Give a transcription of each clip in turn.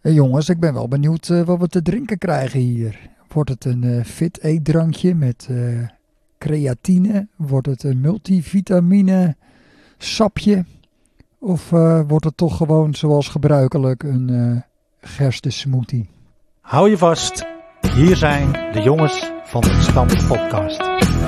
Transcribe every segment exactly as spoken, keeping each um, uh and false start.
Hey jongens, ik ben wel benieuwd uh, wat we te drinken krijgen hier. Wordt het een uh, fit eetdrankje met uh, creatine? Wordt het een multivitamine sapje? Of uh, wordt het toch gewoon zoals gebruikelijk een uh, gerstensmoothie? Hou je vast, hier zijn de jongens van de Stam Podcast.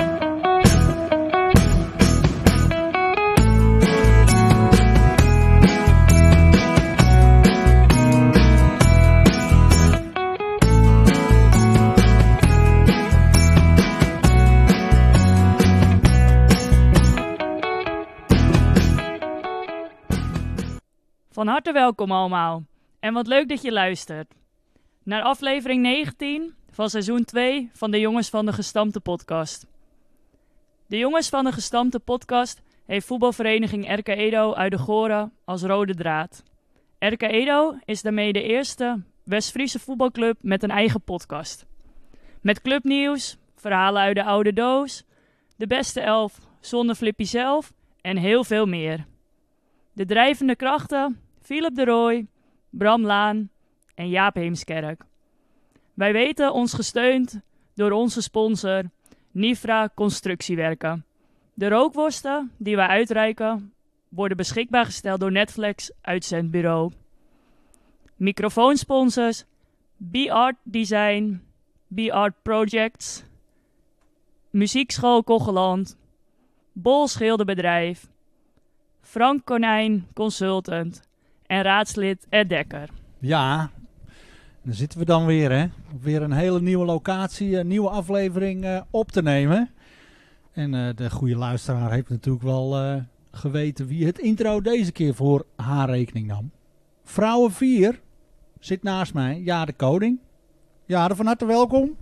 Van harte welkom allemaal en wat leuk dat je luistert naar aflevering negentien van seizoen twee van de Jongens van de Gestampte Podcast. De Jongens van de Gestampte Podcast heeft voetbalvereniging R K Edo uit de Goren als rode draad. R K Edo is daarmee de eerste West-Friese voetbalclub met een eigen podcast. Met clubnieuws, verhalen uit de oude doos, de beste elf zonder Flippy zelf en heel veel meer. De drijvende krachten, Philip de Rooij, Bram Laan en Jaap Heemskerk. Wij weten ons gesteund door onze sponsor Nifra Constructiewerken. De rookworsten die wij uitreiken worden beschikbaar gesteld door Netflix Uitzendbureau. Microfoonsponsors B-Art Design, B-Art Projects, Muziekschool Kogeland, Bol Schilderbedrijf, Frank Konijn Consultant en raadslid Ed Dekker. Ja, daar zitten we dan weer, hè. Op weer een hele nieuwe locatie, een nieuwe aflevering uh, op te nemen. En uh, de goede luisteraar heeft natuurlijk wel uh, geweten wie het intro deze keer voor haar rekening nam. Vrouwen vier zit naast mij, Jade Koning. Jade, van harte welkom.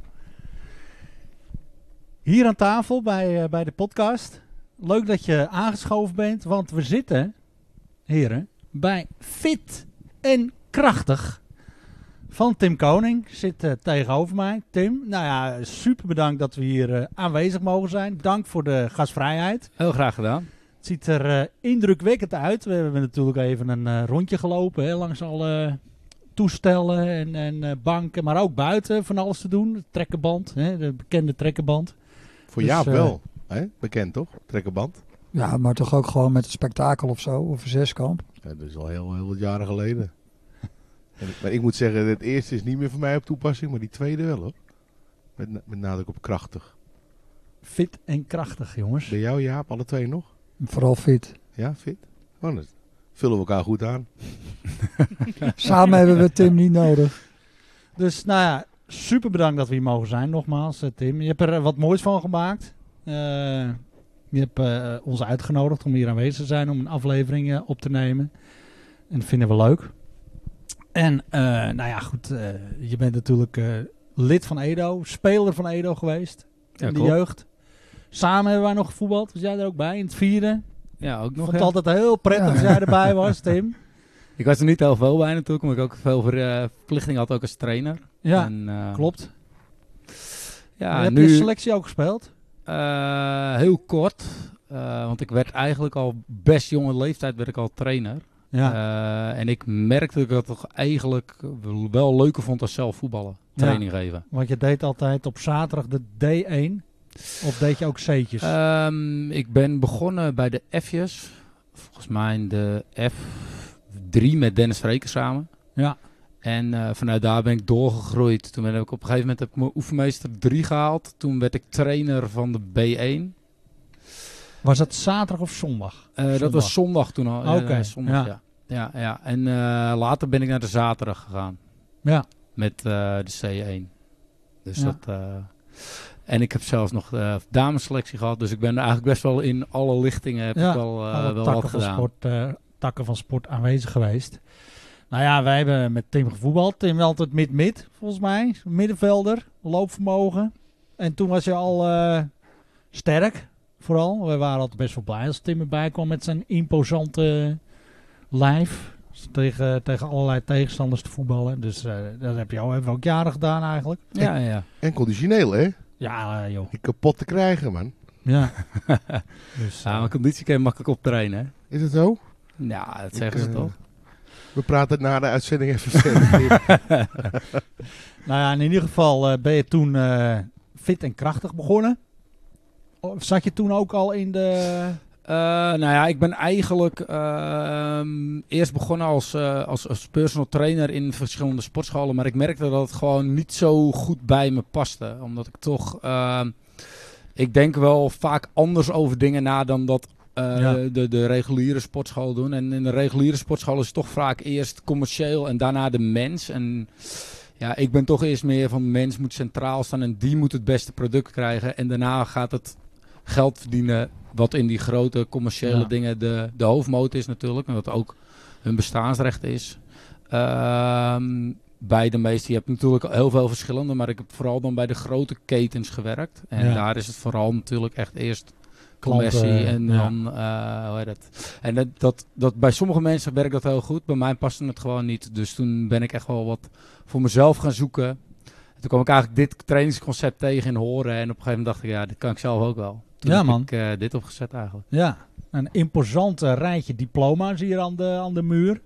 Hier aan tafel bij, uh, bij de podcast. Leuk dat je aangeschoven bent, want we zitten, heren, bij Fit en Krachtig van Tim Koning. Zit uh, tegenover mij. Tim, nou ja, super bedankt dat we hier uh, aanwezig mogen zijn. Dank voor de gastvrijheid. Heel graag gedaan. Het ziet er uh, indrukwekkend uit. We hebben natuurlijk even een uh, rondje gelopen, hè, langs alle toestellen en, en uh, banken, maar ook buiten van alles te doen. De trekkenband, hè, de bekende trekkenband. Voor dus, Jaap uh, wel. Hè? Bekend toch? Trekkenband. Ja, maar toch ook gewoon met een spektakel of zo, of een zeskamp. Ja, dat is al heel, heel wat jaren geleden. en, maar ik moet zeggen, het eerste is niet meer voor mij op toepassing, maar die tweede wel hoor. Met, met nadruk op krachtig. Fit en krachtig, jongens. Bij jou Jaap, alle twee nog? Vooral fit. Ja, fit? Oh, dat vullen we elkaar goed aan. Samen hebben we Tim niet nodig. Dus nou ja, super bedankt dat we hier mogen zijn, nogmaals uh, Tim. Je hebt er uh, wat moois van gemaakt. Uh, je hebt uh, ons uitgenodigd om hier aanwezig te zijn om een aflevering uh, op te nemen. En dat vinden we leuk. En uh, nou ja, goed, uh, je bent natuurlijk uh, lid van Edo, speler van Edo geweest Ja, in de klopt. jeugd. Samen hebben wij nog gevoetbald, was jij er ook bij in het vierde? Ja, ook Ik nog. vond Ja. het altijd heel prettig Ja. als jij erbij was, Tim. Ik was er niet heel veel bij natuurlijk, omdat ik ook veel ver, uh, verplichtingen had ook als trainer. Ja, en, uh, klopt. Ja, heb nu je selectie ook gespeeld? uh, heel kort, uh, want ik werd eigenlijk al best jonge leeftijd werd ik al trainer. Ja. Uh, en ik merkte dat ik het toch eigenlijk wel leuker vond als zelf voetballen, training Ja. geven. Want je deed altijd op zaterdag de D één. Of deed je ook C'tjes? Um, ik ben begonnen bij de F'jes. Volgens mij in de F drie met Dennis Vreker samen. Ja. En uh, vanuit daar ben ik doorgegroeid. Toen ben ik op een gegeven moment heb ik mijn oefenmeester drie gehaald. Toen werd ik trainer van de B één. Was dat zaterdag of zondag? Uh, dat Zondag. was zondag toen al. Oké, Uh, zondag, ja. ja. Ja, ja. En uh, later ben ik naar de zaterdag gegaan. Ja. Met uh, de C één. Dus Ja. dat... Uh, en ik heb zelfs nog uh, damesselectie gehad. Dus ik ben eigenlijk best wel in alle lichtingen heb Ja, ik wel, uh, alle wel takken wat van gedaan. sport, uh, takken van sport aanwezig geweest. Nou ja, wij hebben met Tim gevoetbald. Tim altijd mid-mid, volgens mij. Middenvelder, loopvermogen. En toen was je al uh, sterk, vooral. We waren altijd best wel blij als Tim erbij kwam met zijn imposante lijf. Tegen, tegen allerlei tegenstanders te voetballen. Dus uh, dat heb je al, hebben we ook jaren gedaan eigenlijk. Ja, ja. En conditioneel hè? Ja, uh, joh. Je kapot te krijgen man. Ja. dus, Ja, uh, mijn conditie kan je makkelijk optrainen, hè? Is het zo? Ja, dat Ik, zeggen ze uh, toch? We praten na de uitzending even verder. Nou ja, in ieder geval uh, ben je toen uh, fit en krachtig begonnen. Of zat je toen ook al in de... Uh, nou ja, ik ben eigenlijk uh, eerst begonnen als, uh, als, als personal trainer in verschillende sportscholen. Maar ik merkte dat het gewoon niet zo goed bij me paste. Omdat ik toch... Uh, ik denk wel vaak anders over dingen na dan dat uh, ja. de, de reguliere sportscholen doen. En in de reguliere sportschool is het toch vaak eerst commercieel en daarna de mens. En ja, ik ben toch eerst meer van de mens moet centraal staan en die moet het beste product krijgen. En daarna gaat het geld verdienen... Wat in die grote commerciële ja. dingen de, de hoofdmoot is natuurlijk. En wat ook hun bestaansrecht is. Uh, bij de meeste. Je hebt natuurlijk heel veel verschillende. Maar ik heb vooral dan bij de grote ketens gewerkt. En ja. daar is het vooral natuurlijk echt eerst commercie. Klanten, en ja. dan, uh, hoe heet het? En dat, dat, dat, bij sommige mensen werkt dat heel goed. Bij mij paste het gewoon niet. Dus toen ben ik echt wel wat voor mezelf gaan zoeken. En toen kwam ik eigenlijk dit trainingsconcept tegen in horen. En op een gegeven moment dacht ik, ja, dit kan ik zelf ook wel. Toen ja, heb man. ik uh, dit opgezet eigenlijk. Ja, een imposant uh, rijtje diploma's hier aan de, aan de muur.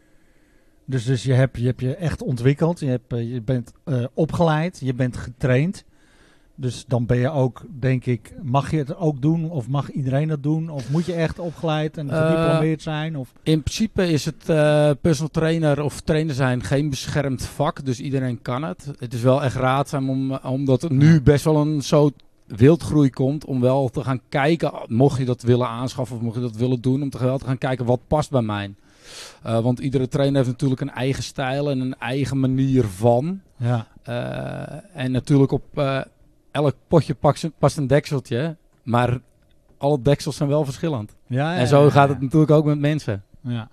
Dus, dus je, hebt, je hebt je echt ontwikkeld. Je, hebt, uh, je bent uh, opgeleid. Je bent getraind. Dus dan ben je ook, denk ik, mag je het ook doen? Of mag iedereen dat doen? Of moet je echt opgeleid en gediplomeerd zijn? Of? In principe is het uh, personal trainer of trainer zijn geen beschermd vak. Dus iedereen kan het. Het is wel echt raadzaam om, omdat het nu best wel een zo... wildgroei komt om wel te gaan kijken, mocht je dat willen aanschaffen of mocht je dat willen doen, om te, wel te gaan kijken wat past bij mij. Uh, want iedere trainer heeft natuurlijk een eigen stijl en een eigen manier van. Ja. Uh, en natuurlijk op uh, elk potje past een dekseltje, maar alle deksels zijn wel verschillend. Ja, ja, en zo ja, gaat ja. het natuurlijk ook met mensen. Ja.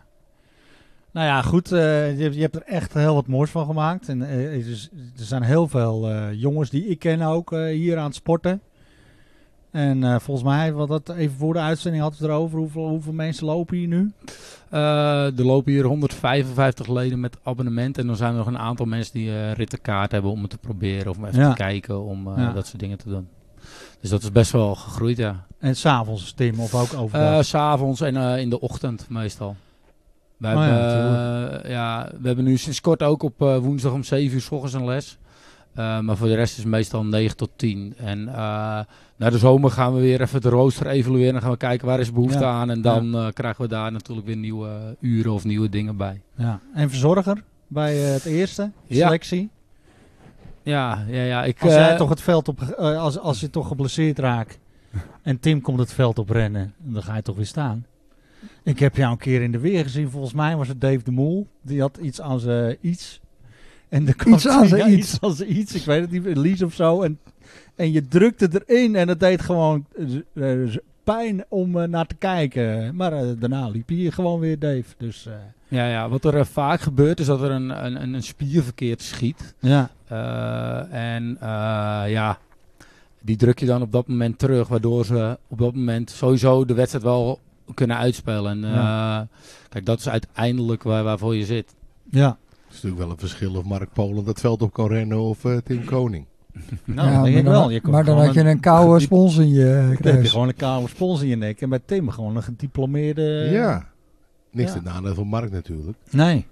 Nou ja, goed. Uh, je, je hebt er echt heel wat moois van gemaakt. En uh, er, is, er zijn heel veel uh, jongens die ik ken ook uh, hier aan het sporten. En uh, volgens mij, wat dat even voor de uitzending hadden we het erover. Hoeveel, hoeveel mensen lopen hier nu? Uh, er lopen hier honderdvijfenvijftig leden met abonnement. En dan zijn er nog een aantal mensen die uh, rittenkaart hebben om het te proberen. Of om even ja. te kijken, om uh, ja. dat soort dingen te doen. Dus dat is best wel gegroeid, ja. En s'avonds, Tim, of ook overdag? Uh, s'avonds en uh, in de ochtend meestal. We, oh hebben, ja, uh, ja, we hebben nu sinds kort ook op uh, woensdag om zeven uur 's ochtends een les. Uh, maar voor de rest is het meestal negen tot tien. En uh, na de zomer gaan we weer even de rooster evalueren. Dan gaan we kijken waar is behoefte ja. aan. En dan ja. uh, krijgen we daar natuurlijk weer nieuwe uh, uren of nieuwe dingen bij. Ja. En verzorger bij uh, het eerste, selectie? Ja, ja, ja. Ik, als, uh, jij toch het veld op, uh, als, als je toch geblesseerd raakt en Tim komt het veld op rennen, dan ga je toch weer staan. Ik heb jou een keer in de weer gezien. Volgens mij was het Dave de Mol. Die had iets aan zijn iets. En de iets aan zijn ja, iets. iets aan zijn iets. Ik weet het niet. Lies of zo. En, en je drukte erin. En het deed gewoon uh, pijn om uh, naar te kijken. Maar uh, daarna liep hij gewoon weer, Dave. Dus, uh, ja, ja, wat er uh, vaak gebeurt is dat er een, een, een spier verkeerd schiet. Ja. Uh, en uh, ja, die druk je dan op dat moment terug. Waardoor ze op dat moment sowieso de wedstrijd wel kunnen uitspelen. En uh, ja. kijk, dat is uiteindelijk waar, waarvoor je zit. Ja. Het is natuurlijk wel een verschil of Mark Polen dat veld op kan rennen of uh, Tim Koning. Nou, ja, denk maar, ik dan, wel. Je maar dan had je een koude spons in je kruis. Dan heb je gewoon een koude spons in je nek. En bij Tim gewoon een gediplomeerde... Ja. Niks ja. te nadeel van Mark natuurlijk. Nee.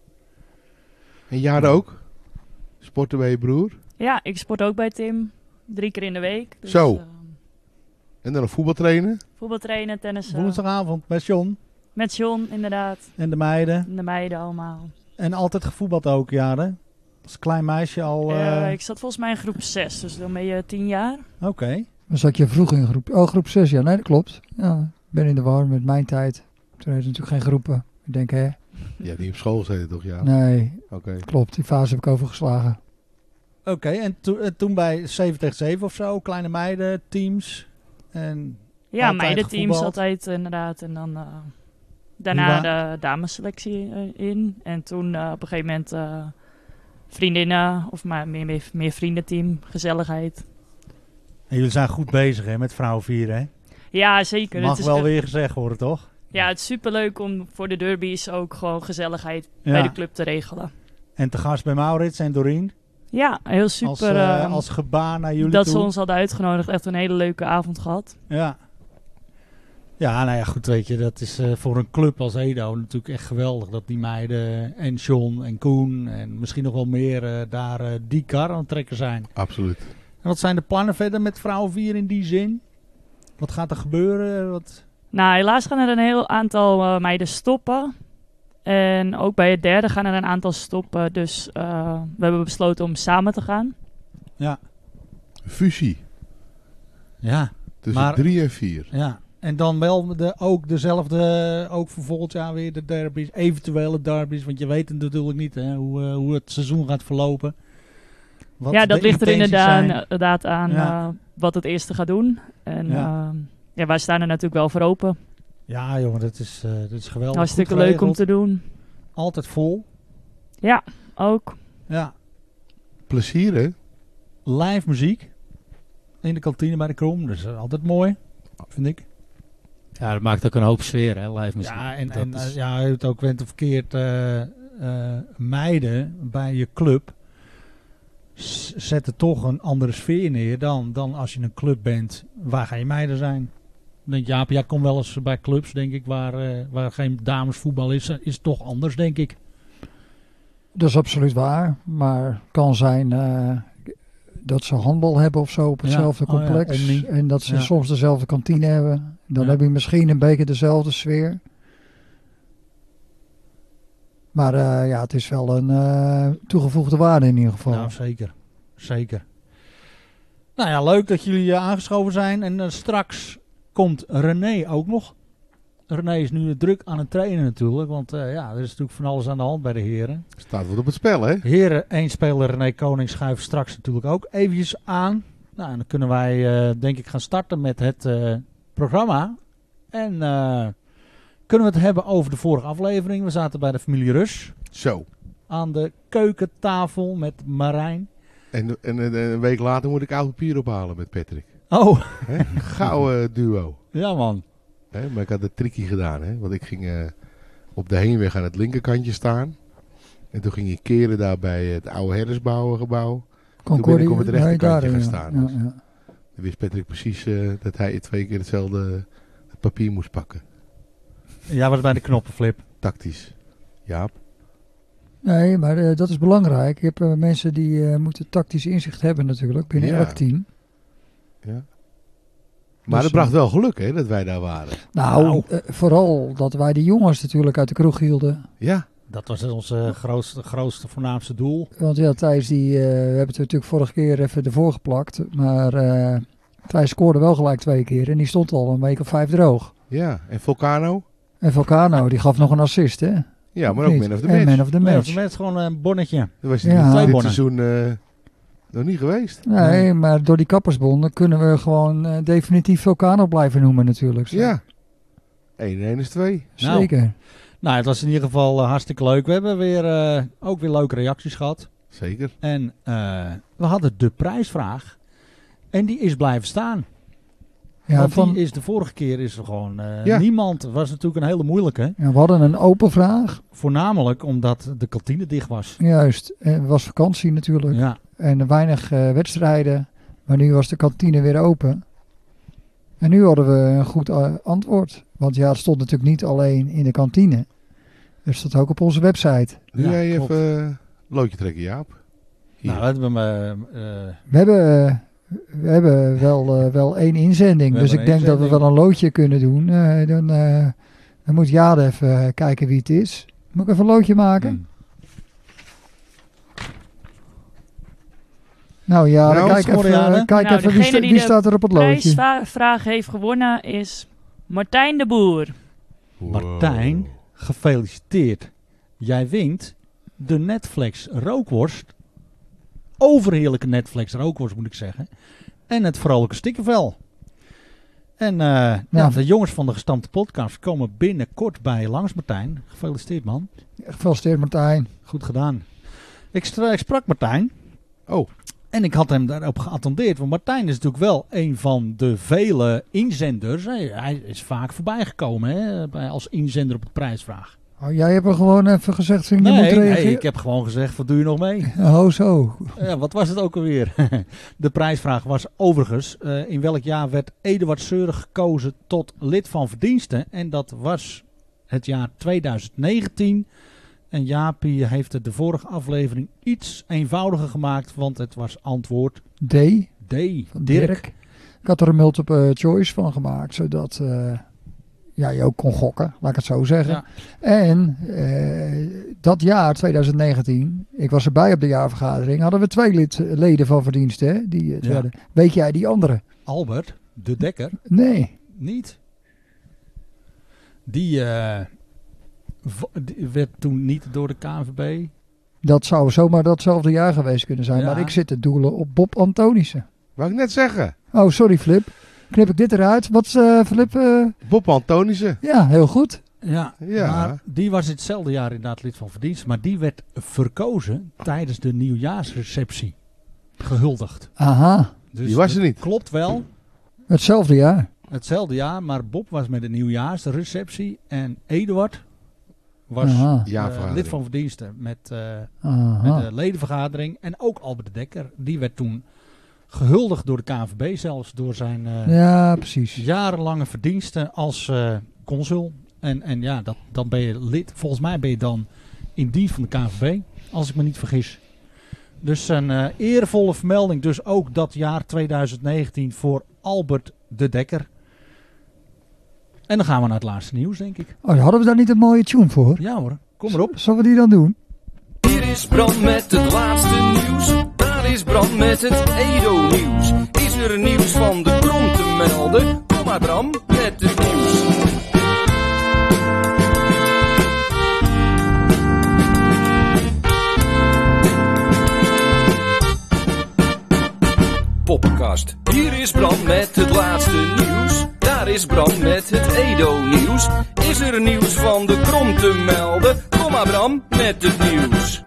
En Jade ook? Sporten bij je broer? Ja, ik sport ook bij Tim. Drie keer in de week. Dus, Zo. Uh, en dan een voetbaltrainen? Voetbaltrainen, tennissen. Woensdagavond met John. Met John, inderdaad. En de meiden. En de meiden allemaal. En altijd gevoetbald ook, Jade? Als klein meisje al... Uh... Uh, ik zat volgens mij in groep zes, dus dan ben je tien jaar. Oké. Okay. Dan zat je vroeg in groep... Oh, groep zes, ja. Nee, dat klopt. Ja, ik ben in de war met mijn tijd. Toen had je natuurlijk geen groepen. Ik denk, hè? Je hebt niet op school gezeten, toch? Ja. Nee, okay. klopt. Die fase heb ik overgeslagen. Oké, okay, en to, uh, toen bij zeven tegen zeven of zo, kleine meiden, teams en ja, meidenteams altijd inderdaad. En dan uh, daarna de damesselectie uh, in. En toen uh, op een gegeven moment uh, vriendinnen of maar meer, meer, meer vriendenteam, gezelligheid. En jullie zijn goed bezig hè, met vrouwen vieren hè? Ja, zeker. Mag het is wel echt... weer gezegd worden, toch? Ja, het is superleuk om voor de derbies ook gewoon gezelligheid ja. bij de club te regelen. En te gast bij Maurits en Doreen? Ja, heel super. Als, uh, um, als gebaar naar jullie dat toe. ze ons hadden uitgenodigd. Echt een hele leuke avond gehad. Ja. Ja, nou ja, goed, weet je, dat is uh, voor een club als Edo natuurlijk echt geweldig. Dat die meiden en John en Koen en misschien nog wel meer uh, daar uh, die kar aan het trekken zijn. Absoluut. En wat zijn de plannen verder met vrouwen vier in die zin? Wat gaat er gebeuren? Wat... Nou, helaas gaan er een heel aantal uh, meiden stoppen. En ook bij het derde gaan er een aantal stoppen. Dus uh, we hebben besloten om samen te gaan. Ja. Fusie. Ja. Tussen maar, drie en vier. Ja. En dan wel de, ook dezelfde, ook voor volgend jaar weer de derbies, eventuele derbies. Want je weet het natuurlijk niet hè, hoe, uh, hoe het seizoen gaat verlopen. Wat ja, dat ligt er inderdaad, inderdaad aan ja. uh, wat het eerste gaat doen. En ja. Uh, ja, wij staan er natuurlijk wel voor open. Ja jongen, dat is, uh, dat is geweldig. Hartstikke leuk om te doen. Altijd vol. Ja, ook. Ja. Plezier hè? Live muziek. In de kantine bij de Krom. Dat is altijd mooi, vind ik. Ja, dat maakt ook een hoop sfeer, hè, live muziek. Ja, en, dat en is... ja, je hebt ook went of verkeerd uh, uh, meiden bij je club s- zetten toch een andere sfeer neer dan, dan als je een club bent. Waar ga je meiden zijn? Ik denk, Jaap, jij komt wel eens bij clubs, denk ik, waar, uh, waar geen damesvoetbal is. Is het toch anders, denk ik. Dat is absoluut waar, maar kan zijn uh, dat ze handbal hebben of zo op hetzelfde ja. complex. Oh ja, en dat ze ja. soms dezelfde kantine hebben. Dan Ja. heb je misschien een beetje dezelfde sfeer. Maar uh, ja, het is wel een uh, toegevoegde waarde in ieder geval. Nou, zeker. Zeker. Nou ja, leuk dat jullie uh, aangeschoven zijn. En uh, straks komt René ook nog. René is nu druk aan het trainen natuurlijk. Want uh, ja, er is natuurlijk van alles aan de hand bij de heren. Staat wat op het spel hè? Heren, één speler René Koning schuift straks natuurlijk ook eventjes aan. Nou, en dan kunnen wij uh, denk ik gaan starten met het uh, programma. En uh, kunnen we het hebben over de vorige aflevering. We zaten bij de familie Rus. Zo. Aan de keukentafel met Marijn. En, en, en een week later moet ik oud papier ophalen met Patrick. Oh. Hè? Gouden duo. Ja man. Hè? Maar ik had het tricky gedaan. Hè? Want ik ging uh, op de heenweg aan het linkerkantje staan. En toen ging ik keren daar bij het oude Herdersbouwengebouw. Toen ben ik op het rechterkantje gaan staan. Ja, Dus. ja. Dan wist Patrick precies uh, dat hij twee keer hetzelfde papier moest pakken. Ja, was bij de knoppenflip. Tactisch. Jaap. Nee, maar uh, dat is belangrijk. Je hebt uh, mensen die uh, moeten tactisch inzicht hebben natuurlijk binnen Ja. elk team. Ja. Maar Dus, het bracht wel geluk hè, dat wij daar waren. Nou, Nou. Uh, vooral dat wij die jongens natuurlijk uit de kroeg hielden. Ja. Dat was ons uh, grootste, grootste, voornaamste doel. Want ja, Thijs, die, uh, we hebben het natuurlijk vorige keer even ervoor geplakt. Maar uh, Thijs scoorde wel gelijk twee keer en die stond al een week of vijf droog. Ja. En Volcano? En Vulcano, die gaf nog een assist, hè? Ja, maar ook Niet? man of the En match. man of the Nee, match. met gewoon een bonnetje. Dat was Ja. dit, Twee dit bonnen. seizoen uh, nog niet geweest. Nee, Nee. maar door die kappersbonden kunnen we gewoon uh, definitief Vulcano blijven noemen natuurlijk. Zo. Ja. één en één is twee. Nou. Zeker. Nou, het was in ieder geval uh, hartstikke leuk. We hebben weer, uh, ook weer leuke reacties gehad. Zeker. En uh, we hadden de prijsvraag. En die is blijven staan. Ja, Want van, die is de vorige keer is er gewoon uh, Ja. niemand. Het was natuurlijk een hele moeilijke. ja, we hadden een open vraag. Voornamelijk omdat de kantine dicht was. Juist. En het was vakantie natuurlijk. Ja. En weinig uh, wedstrijden. Maar nu was de kantine weer open. En nu hadden we een goed uh, antwoord. Want ja, het stond natuurlijk niet alleen in de kantine. Het stond ook op onze website. Nu Ja, jij klopt. even uh, loodje trekken, Jaap. Hier. Nou, dat hebben we. Uh, We hebben, uh, we hebben wel, uh, wel één inzending. We dus ik hebben denk één dat we wel een loodje kunnen doen. Uh, dan, uh, dan moet Jade even uh, kijken wie het is. Moet ik even een loodje maken? hmm. Nou ja, Nou, kijk scoren, even, Jade. uh, kijk Nou, even wie, degene sta- die wie de staat er op het loodje. Prijsvraag heeft gewonnen is Martijn de Boer. Wow. Martijn, gefeliciteerd. Jij wint de Netflix rookworst. Overheerlijke Netflix rookworst moet ik zeggen. En het vrolijke stikkervel. En uh, ja. Ja, de jongens van de Gestampte Podcast komen binnenkort bij je langs, Martijn. Gefeliciteerd, man. Gefeliciteerd Martijn. Goed gedaan. Ik, stra- ik sprak Martijn. Oh. En ik had hem daarop geattendeerd. Want Martijn is natuurlijk wel een van de vele inzenders. Hij, hij is vaak voorbij gekomen hè, bij, als inzender op de prijsvraag. Oh, jij hebt er gewoon even gezegd, je Nee, moet nee, reageren? ik heb gewoon gezegd, wat doe je nog mee? Oh, zo. Ja, wat was het ook alweer? De prijsvraag was overigens, uh, in welk jaar werd Eduard Seuren gekozen tot lid van verdiensten? En dat was het jaar twintig negentien. En Jaapie heeft het de vorige aflevering iets eenvoudiger gemaakt, want het was antwoord D. D. Van Dirk. Dirk. Ik had er een multiple choice van gemaakt, zodat uh, ja, je ook kon gokken, laat ik het zo zeggen. Ja. En uh, dat jaar, twintig negentien, ik was erbij op de jaarvergadering, hadden we twee lid, leden van verdiensten. Hè, die het Ja. werden. Weet jij die andere? Albert de Dekker. Nee. Niet. Die, uh, v- die werd toen niet door de K N V B. Dat zou zomaar datzelfde jaar geweest kunnen zijn, Ja. maar ik zit te doelen op Bob Antonissen. Wou ik net zeggen. Oh, sorry Flip. Knip ik dit eruit? Wat is uh, Flip? Uh... Bob Antonissen. Ja, heel goed. Ja, Ja. maar die was hetzelfde jaar inderdaad lid van verdienst. Maar die werd verkozen tijdens de nieuwjaarsreceptie. Gehuldigd. Aha, Dus Die was er het niet. Klopt wel. hetzelfde jaar. Hetzelfde jaar, maar Bob was met de nieuwjaarsreceptie. En Eduard was Aha. uh, Jaarvergadering. lid van verdiensten met, uh, Aha. met de ledenvergadering. En ook Albert de Dekker. Die werd toen gehuldigd door de K N V B zelfs. Door zijn uh, Ja, precies. jarenlange verdiensten als uh, consul. En, en ja, dat, dan ben je lid. Volgens mij ben je dan in dienst van de K N V B. Als ik me niet vergis. Dus een uh, eervolle vermelding. Dus ook dat jaar twintig negentien voor Albert de Dekker. En dan gaan we naar het laatste nieuws, denk ik. Oh, hadden we daar niet een mooie tune voor? Ja hoor, kom erop. Zullen we die dan doen? Hier is Bram met het laatste nieuws. Daar is Bram met het Edo-nieuws. Is er nieuws van de Krom te melden? Kom maar Bram met het nieuws. Poppenkast. Hier is Bram met het laatste nieuws. Daar is Bram met het Edo-nieuws. Is er nieuws van de Krom te melden? Kom maar Bram met het nieuws.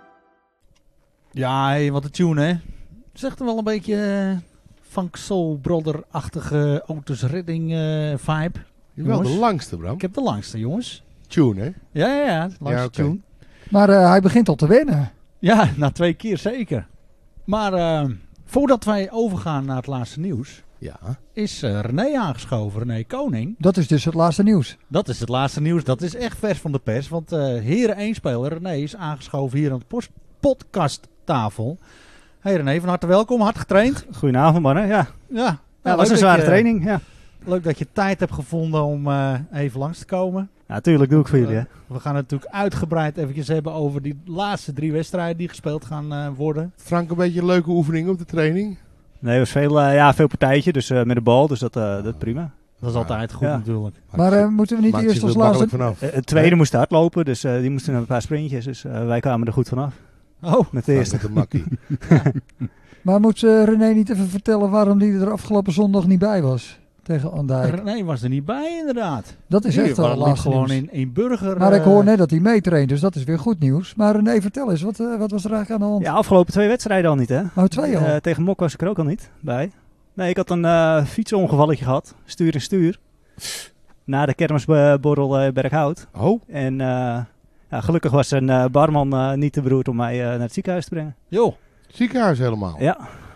Ja, hey, wat een tune hè. Zegt er wel een beetje uh, Funk Soul Brother-achtige Otis Redding uh, vibe. Je wel de Jongens. langste, Bram. Ik heb de langste jongens. Tune, hè? Ja, ja, ja. De langste Ja, oké. tune. Maar uh, hij begint al te winnen. Ja, na twee keer zeker. Maar uh, voordat wij overgaan naar het laatste nieuws, Ja. is uh, René aangeschoven, René Koning. Dat is dus het laatste nieuws. Dat is het laatste nieuws, dat is echt vers van de pers. Want uh, Heren één speler, René, is aangeschoven hier aan de post- podcasttafel. Hey René, van harte welkom, hard getraind. Goedenavond mannen, ja. Ja, Ja, nou, dat was leuk een zware dat je- training, ja. Leuk dat je tijd hebt gevonden om uh, even langs te komen. Ja, tuurlijk doe ik voor jullie, hè. We gaan het natuurlijk uitgebreid eventjes hebben over die laatste drie wedstrijden die gespeeld gaan uh, worden. Frank, een beetje een leuke oefening op de training. Nee, het was veel, uh, ja, veel partijtje, dus uh, met de bal, dus dat, uh, dat prima. Dat is Ja. altijd goed Ja. natuurlijk. Maar uh, moeten we niet Maakt eerst zich als er laatste... makkelijk vanaf. Uh, het tweede moest hardlopen, dus uh, die moesten een paar sprintjes, dus uh, wij kwamen er goed vanaf. Oh, Met de Frank eerste. met een makkie. Maar moet uh, René niet even vertellen waarom hij er afgelopen zondag niet bij was? Tegen Andijk. René was er niet bij inderdaad. Dat is Die echt wel liep laatste gewoon nieuws. in, in Burger. Maar ik uh, hoor net dat hij meetraint, dus dat is weer goed nieuws. Maar René, vertel eens, wat, uh, wat was er eigenlijk aan de hand? Ja, afgelopen twee wedstrijden al niet, hè. Oh, twee al. Uh, tegen Mok was ik er ook al niet bij. Nee, ik had een uh, fietsongevalletje gehad, stuur en stuur. Na de kermisborrel uh, Berghout. Oh, En uh, ja, gelukkig was een uh, barman uh, niet te beroerd om mij uh, naar het ziekenhuis te brengen. Joh. ziekenhuis helemaal. Ja,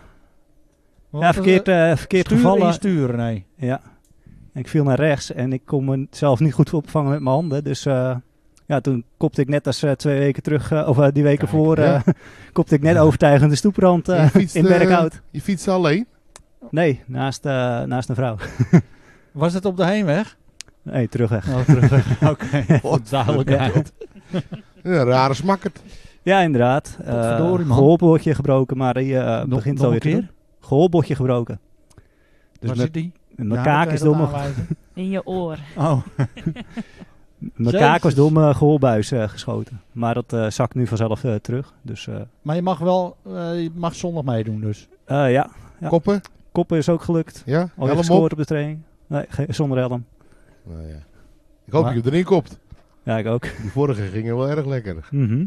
wat ja was verkeerd, het? uh, verkeerd Stuur gevallen. en stuur, René. Ja. En ik viel naar rechts en ik kon mezelf niet goed opvangen met mijn handen. Dus uh, ja, toen kopte ik net als uh, twee weken terug, uh, of uh, die weken Kijk, voor, uh, ja. kopte ik net Ja. overtuigend de stoeprand uh, Je fietst, in uh, Berkhout. Je fietst alleen? Nee, naast, uh, naast een vrouw. Was het op de heenweg? Nee, terugweg. Oh, terug. Oké, voor duidelijkheid. Een rare smakkert. Ja, inderdaad. Uh, Potverdorie, man. geholbordje gebroken, maar die uh, Nog, begint nog alweer een te keer? doen. Geholbordje gebroken. Dus Waar mijn, zit die? mijn Ja, kaak kan is je dat door mijn, aanwijzen? In je oor. Oh, mijn Jezus. kaak was door mijn geholbuis uh, geschoten. Maar dat uh, zakt nu vanzelf uh, terug. Dus uh, maar je mag wel, uh, je mag zondag meedoen dus. uh, ja, Ja. Koppen? koppen is ook gelukt. Ja? Alweer Helm gescoord op? op de training. Nee, ge- zonder helm. Nou, ja. Ik hoop Maar- dat je erin kopt. Ja, ik ook. Die vorige gingen wel erg lekker. Mhm.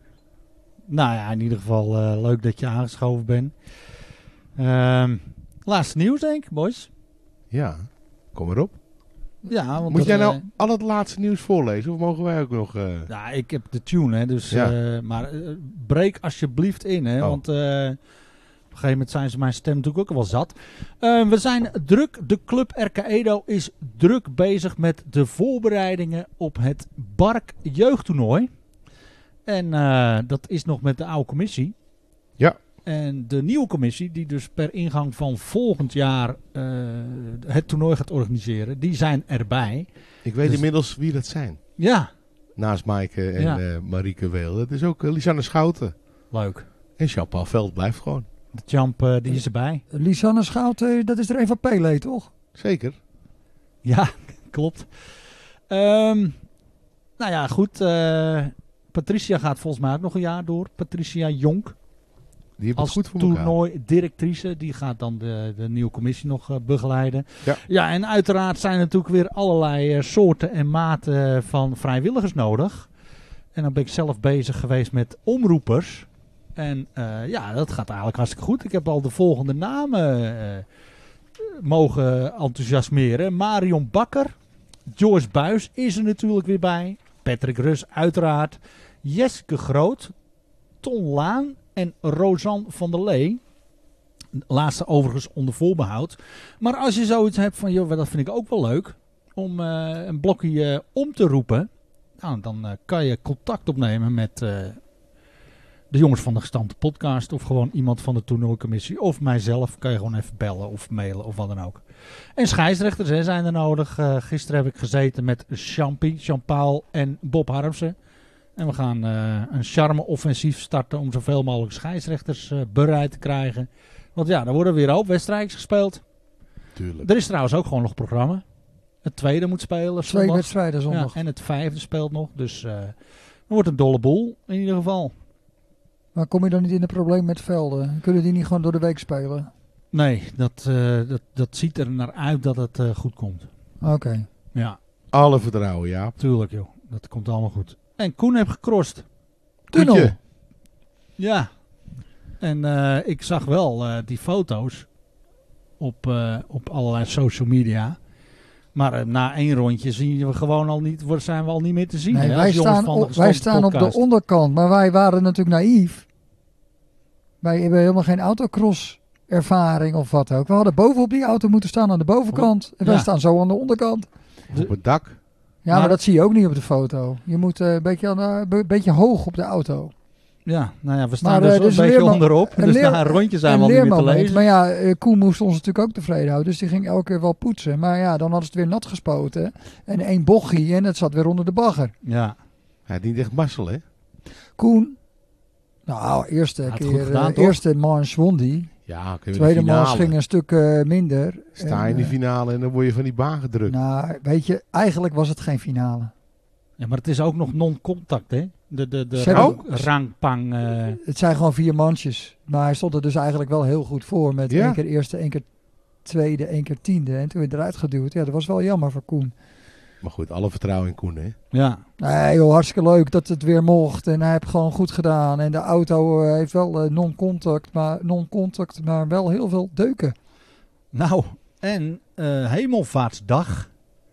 Nou ja, in ieder geval uh, leuk dat je aangeschoven bent. Um, laatste nieuws denk ik, boys. Ja, kom erop. Ja, want Moet dat, jij nou uh, al het laatste nieuws voorlezen? Of mogen wij ook nog... Uh... Ja, ik heb de tune, hè. Dus, Ja. uh, maar uh, breek alsjeblieft in, hè. Oh. Want uh, op een gegeven moment zijn ze mijn stem natuurlijk ook wel zat. Uh, we zijn druk. De club R K Edo is druk bezig met de voorbereidingen op het Bark jeugdtoernooi. En uh, dat is nog met de oude commissie. Ja. En de nieuwe commissie, die dus per ingang van volgend jaar uh, het toernooi gaat organiseren, die zijn erbij. Ik weet dus, inmiddels wie dat zijn. Ja. Naast Maaike en ja. uh, Marieke Weel. Dat is ook uh, Lisanne Schouten. Leuk. En Jean-Paul Veld blijft gewoon. De champ, uh, die is erbij. Lisanne Schouten, dat is er een van Pele, toch? Zeker. Ja, klopt. Um, nou ja, goed. Uh, Patricia gaat volgens mij ook nog een jaar door. Patricia Jonk. Die heeft als het goed voor elkaar. toernooidirectrice. Die gaat dan de, de nieuwe commissie nog uh, begeleiden. Ja. ja, en uiteraard zijn er natuurlijk weer allerlei uh, soorten en maten van vrijwilligers nodig. En dan ben ik zelf bezig geweest met omroepers. En uh, ja, dat gaat eigenlijk hartstikke goed. Ik heb al de volgende namen uh, mogen enthousiasmeren. Marion Bakker. Joyce Buis is er natuurlijk weer bij. Patrick Rus uiteraard. Jeske Groot. Ton Laan. En Rosanne van der Lee. Laatste overigens onder voorbehoud. Maar als je zoiets hebt van, joh, dat vind ik ook wel leuk. Om uh, een blokje uh, om te roepen. Nou, dan uh, kan je contact opnemen met uh, de jongens van de gestampte podcast. Of gewoon iemand van de toernooicommissie. Of mijzelf. Kan je gewoon even bellen of mailen of wat dan ook. En scheidsrechters hè, zijn er nodig. Uh, gisteren heb ik gezeten met Champy, Jean-Paul en Bob Harmsen. En we gaan uh, een charme-offensief starten om zoveel mogelijk scheidsrechters uh, bereid te krijgen. Want ja, er worden weer een hoop wedstrijdjes gespeeld. Tuurlijk. Er is trouwens ook gewoon nog programma. Het tweede moet spelen zondag. Twee wedstrijden zondag. Ja, en het vijfde speelt nog. Dus uh, het wordt een dolle boel in ieder geval. Maar kom je dan niet in het probleem met velden? Kunnen die niet gewoon door de week spelen? Nee, dat, uh, dat, dat ziet er naar uit dat het uh, goed komt. Oké. Okay. Ja. Alle vertrouwen, Jaap. Tuurlijk joh, dat komt allemaal goed. En Koen heeft gecrossed. Tunnel. Ja. En uh, ik zag wel uh, die foto's op, uh, op allerlei social media. Maar uh, na één rondje zien we gewoon al niet, zijn we al niet meer te zien. Nee, hè, wij, staan op, wij staan op de onderkant, maar wij waren natuurlijk naïef. Wij hebben helemaal geen autocross ervaring of wat ook. We hadden bovenop die auto moeten staan aan de bovenkant. En wij ja. staan zo aan de onderkant. De, op het dak. Ja, maar, maar dat zie je ook niet op de foto. Je moet uh, een beetje, aan, uh, be- beetje hoog op de auto. Ja, nou ja, we staan maar, dus uh, een dus beetje leerma- onderop. Een dus leer- na een rondje zijn we al niet meer te lezen. Maar ja, uh, Koen moest ons natuurlijk ook tevreden houden. Dus die ging elke keer wel poetsen. Maar ja, dan hadden ze het weer nat gespoten. En één bochie en het zat weer onder de bagger. Ja. Hij had niet echt mazzel, hè? Koen, nou, eerste Had keer, gedaan, uh, eerste manche won die. Ja, tweede manche ging een stuk uh, minder. Sta je en, in de uh, finale en dan word je van die baan gedrukt. Nou, weet je, eigenlijk was het geen finale. Ja, maar het is ook nog non-contact, hè? De, de, de Zeg rang, ook. rangpang. Uh... Het zijn gewoon vier manches. Maar hij stond er dus eigenlijk wel heel goed voor. Met Ja. één keer eerste, één keer tweede, één keer tiende. En toen weer eruit geduwd. Ja, dat was wel jammer voor Koen. Maar goed, alle vertrouwen in Koen, hè? Ja. Nee joh, hartstikke leuk dat het weer mocht. En hij heeft gewoon goed gedaan. En de auto uh, heeft wel uh, non-contact, maar, non-contact, maar wel heel veel deuken. Nou, en uh, Hemelvaartsdag.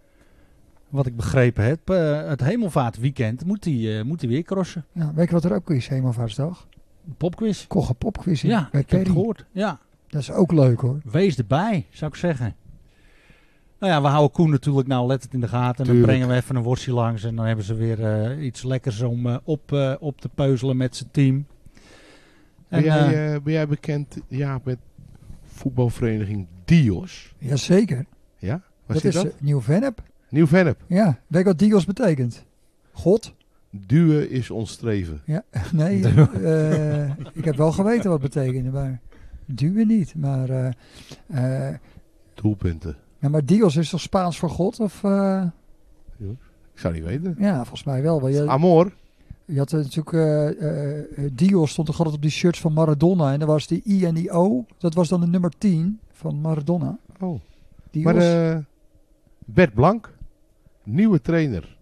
Wat ik begrepen heb. Uh, het Hemelvaartweekend moet hij uh, moet hij weer crossen. Ja, weet je wat er ook is, Hemelvaartsdag? Popquiz. Kogge popquiz Ja, bij ik heb het Perry. gehoord. Ja. Dat is ook leuk hoor. Wees erbij, zou ik zeggen. Nou ja, we houden Koen natuurlijk nou letterlijk in de gaten. En dan Tuurlijk. brengen we even een worstje langs. En dan hebben ze weer uh, iets lekkers om uh, op, uh, op te peuzelen met zijn team. Ben, En, jij, uh, uh, ben jij bekend ja, met voetbalvereniging Dios? Jazeker. Ja? Wat Dat is is dat? uh, Nieuw-Vennep. Nieuw-Vennep. Ja, weet je wat Dios betekent? God? Duwen is ons streven. Ja, nee, uh, ik heb wel geweten wat het betekende, maar duwen niet. Maar, uh, uh, Doelpunten. ja, maar Dios is toch Spaans voor God? Of, uh, Ik zou niet weten. ja, volgens mij wel. Want je, Amor. je had uh, natuurlijk, uh, uh, Dios stond toch altijd op die shirts van Maradona. En dan was die I en die O, dat was dan de nummer tien van Maradona. Oh. Dios. Maar uh, Bert Blank, nieuwe trainer.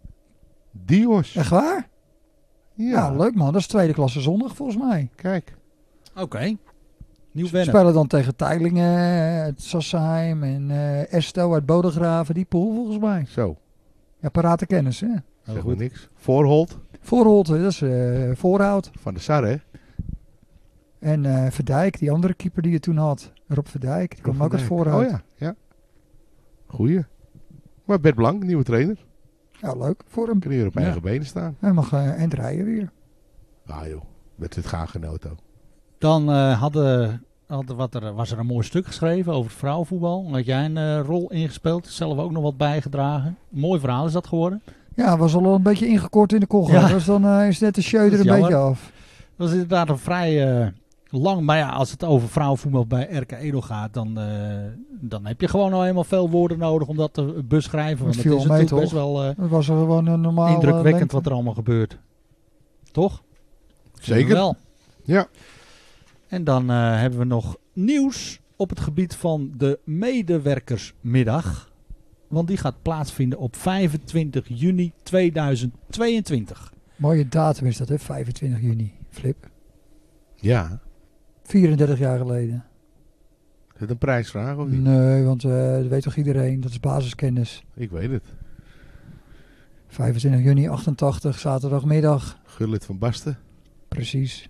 Dios. Echt waar? Ja. Ja, leuk man. Dat is tweede klasse zondag volgens mij. Kijk. Oké. Nieuw Ze wennen. spelen dan tegen Teylingen, het Sassheim en uh, Esto uit Bodegraven. Die pool volgens mij. Zo, Ja, parate kennis, hè. zeg maar goed. niks. Voorholt Voorholte, dat is uh, Voorhout. van de Sar, hè? En uh, Verdijk, die andere keeper die je toen had. Rob Verdijk, die kwam ook uit Voorhout. Oh ja, ja. Goeie. Maar Bert Blank, nieuwe trainer. Ja, leuk voor hem. Kun je weer op Ja. eigen benen staan. Hij mag uh, eind rijden weer. Ah joh, met het graag een auto. Dan uh, hadden, hadden wat er, was er een mooi stuk geschreven over het vrouwenvoetbal. Had jij een uh, rol ingespeeld, zelf ook nog wat bijgedragen. Mooi verhaal is dat geworden. Ja, was al een beetje ingekort in de kogel. Ja. Dus dan uh, is net de show er Dat een is beetje jammer. af. Dat is inderdaad een vrij uh, lang. Maar ja, als het over vrouwenvoetbal bij R K Edo gaat, dan, uh, dan heb je gewoon al helemaal veel woorden nodig om dat te beschrijven. Want Dat het viel is mee, natuurlijk toch? best wel uh, Dat was er gewoon een normaal indrukwekkend uh, wat er allemaal gebeurt. Toch? Zeker. Wel. Ja. En dan uh, hebben we nog nieuws op het gebied van de medewerkersmiddag. Want die gaat plaatsvinden op vijfentwintig juni tweeduizend tweeëntwintig. Mooie datum is dat, hè? vijfentwintig juni. Flip. Ja. vierendertig jaar geleden. Is het een prijsvraag of niet? Nee, want uh, dat weet toch iedereen. Dat is basiskennis. Ik weet het. vijfentwintig juni achtentachtig, zaterdagmiddag. Gullit van Basten. Precies.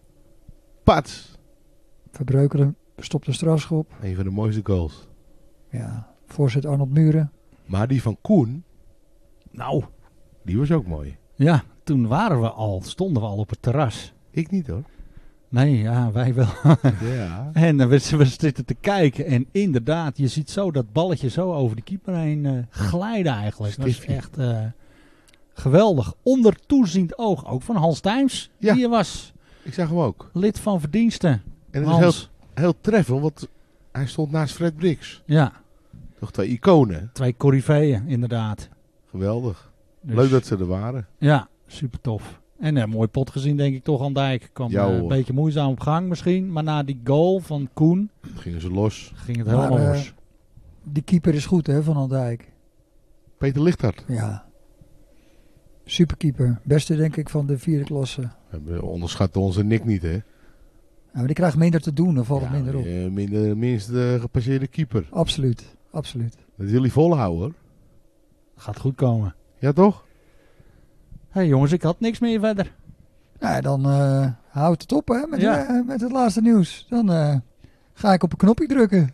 Pats. Verbreukelen stopt de strafschop. Een van de mooiste goals. Ja, voorzet Arnold Muren. Maar die van Koen, Nou, die was ook mooi. ja, toen waren we al, stonden we al op het terras. Ik niet hoor. Nee, ja, wij wel. Ja. En uh, we, we zitten te kijken en inderdaad, je ziet zo dat balletje zo over de keeper heen uh, glijden eigenlijk. Dat is Stiftje. echt uh, geweldig. Onder toeziend oog, ook van Hans Tijms, Ja. die er was. Ik zag hem ook. Lid van verdiensten. En het is Hans. heel, heel treffend, want hij stond naast Fred Briggs. Ja, Toch twee iconen. twee coryfeeën inderdaad. Geweldig. Dus, Leuk dat ze er waren. Ja, super tof. En een mooi pot gezien denk ik toch aan Dijk. Kwam Ja, uh, een hoor. beetje moeizaam op gang misschien. Maar na die goal van Koen Toen gingen ze los. ging het Maar, helemaal uh, los. Die keeper is goed, hè, van Aldijk. Peter Lichthart. Ja. Superkeeper. Beste, denk ik, van de vierde klasse. We onderschatten onze Nick niet, hè? Ja, maar die krijgt minder te doen, dan valt het Ja, minder op. eh, minder, minst uh, gepasseerde keeper. Absoluut, absoluut. Dat jullie volhouden, hoor. Gaat goed komen. Ja, toch? Hé hey, jongens, ik had niks meer verder. Nou, dan uh, houdt het op, hè, met, Ja. uh, met het laatste nieuws. Dan uh, ga ik op een knopje drukken.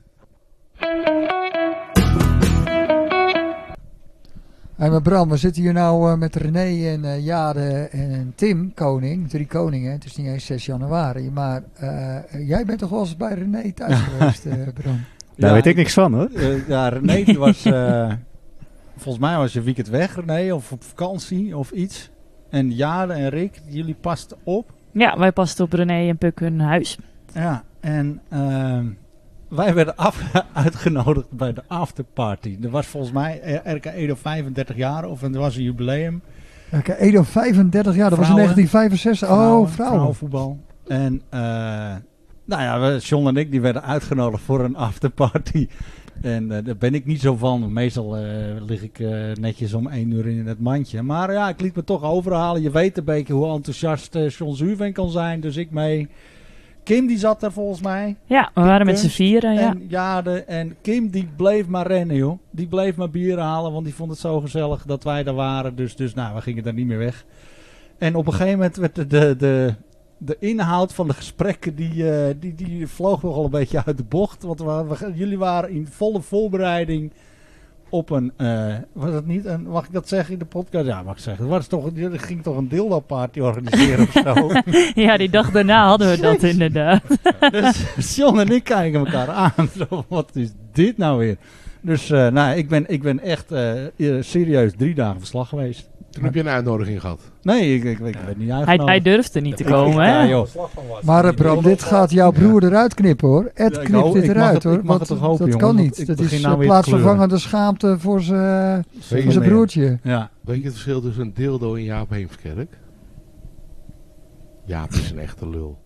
Hey, maar Bram, we zitten hier nou uh, met René en uh, Jade en Tim Koning. Drie koningen. Het is niet eens zes januari. Maar uh, jij bent toch wel eens bij René thuis geweest, uh, Bram? Daar weet ik niks van, hoor. Uh, ja, René die was... Uh, volgens mij was je weekend weg, René. Of op vakantie of iets. En Jade en Rick, jullie pasten op. Ja, wij pasten op René en Puk hun huis. Ja, en uh, wij werden af, uitgenodigd bij de afterparty. Er was volgens mij R K Edo vijfendertig jaar of er was een jubileum. R K Edo vijfendertig jaar, dat was in Vrouwen. negentien vijfenzestig. Oh, Vrouwen, vrouwen. Vrouwenvoetbal. En uh, nou ja, we, John en ik die werden uitgenodigd voor een afterparty. En uh, daar ben ik niet zo van. Meestal uh, lig ik uh, netjes om één uur in het mandje. Maar ja, ik liet me toch overhalen. Je weet een beetje hoe enthousiast uh, John Zuurveen kan zijn. Dus ik mee. Kim die zat er volgens mij. Ja, we waren met z'n Kunst vieren, ja. En Jade en Kim die bleef maar rennen, joh. Die bleef maar bier halen, want die vond het zo gezellig dat wij daar waren. Dus, dus nou, we gingen daar niet meer weg. En op een gegeven moment werd de, de, de, de inhoud van de gesprekken, die, uh, die, die vloog nogal een beetje uit de bocht. Want we, we, jullie waren in volle voorbereiding op een, uh, was het niet een, mag ik dat zeggen in de podcast? Ja, mag ik zeggen. Het was toch, jullie gingen toch een dildo party organiseren of zo? Ja, die dag daarna hadden we dat inderdaad. Dus John en ik kijken elkaar aan. Zo, wat is dit nou weer? Dus uh, nou, ik ben, ik ben echt uh, serieus drie dagen verslag geweest. Toen heb je een uitnodiging gehad. Nee, ik, ik, ik ben niet Hij, uitgenodigd. hij durfde niet te Ik- komen, ja, hè? joh. Maar uh, Bram, dit gaat jouw broer eruit knippen, hoor. Ed Ja, ik knipt hoop- dit ik mag eruit, het- hoor. ik mag Want het toch hopen, dat jongen, kan want niet. ik Dat begin is nou uh, weer te plaatsvervangende schaamte voor zijn Weet voor je, zijn broertje. Ja. weet je het verschil tussen een dildo en Jaap Heemskerk? Jaap is een echte lul.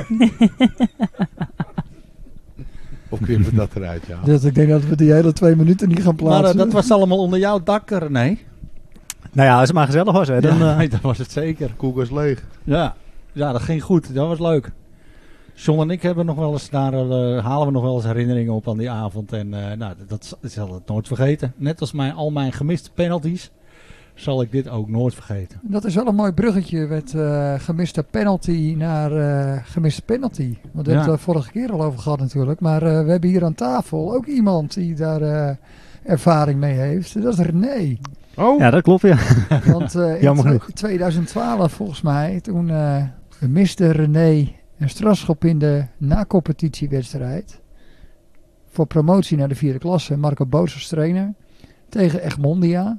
Of knippen we dat eruit, ja? Dus ik denk dat we die hele twee minuten niet gaan Maar uh, plaatsen. dat was allemaal onder jouw dak, René. Nou ja, als het maar gezellig was, hè. Dan, Ja, eh, dat was het zeker. Koelkast leeg. Ja. Ja, dat ging goed. Dat was leuk. John en ik hebben nog wel eens daar, uh, halen we nog wel eens herinneringen op aan die avond. En uh, nou, dat zal het nooit vergeten. Net als mijn, al mijn gemiste penalties zal ik dit ook nooit vergeten. Dat is wel een mooi bruggetje met uh, gemiste penalty naar uh, gemiste penalty. Want we ja. hebben het er vorige keer al over gehad natuurlijk. Maar uh, we hebben hier aan tafel ook iemand die daar uh, ervaring mee heeft. Dat is René. Oh. Ja, dat klopt, ja. Want uh, in twintig twaalf volgens mij, toen uh, miste René een strafschop in de na-competitiewedstrijd. Voor promotie naar de vierde klasse. Marco Boos als trainer. Tegen Egmondia.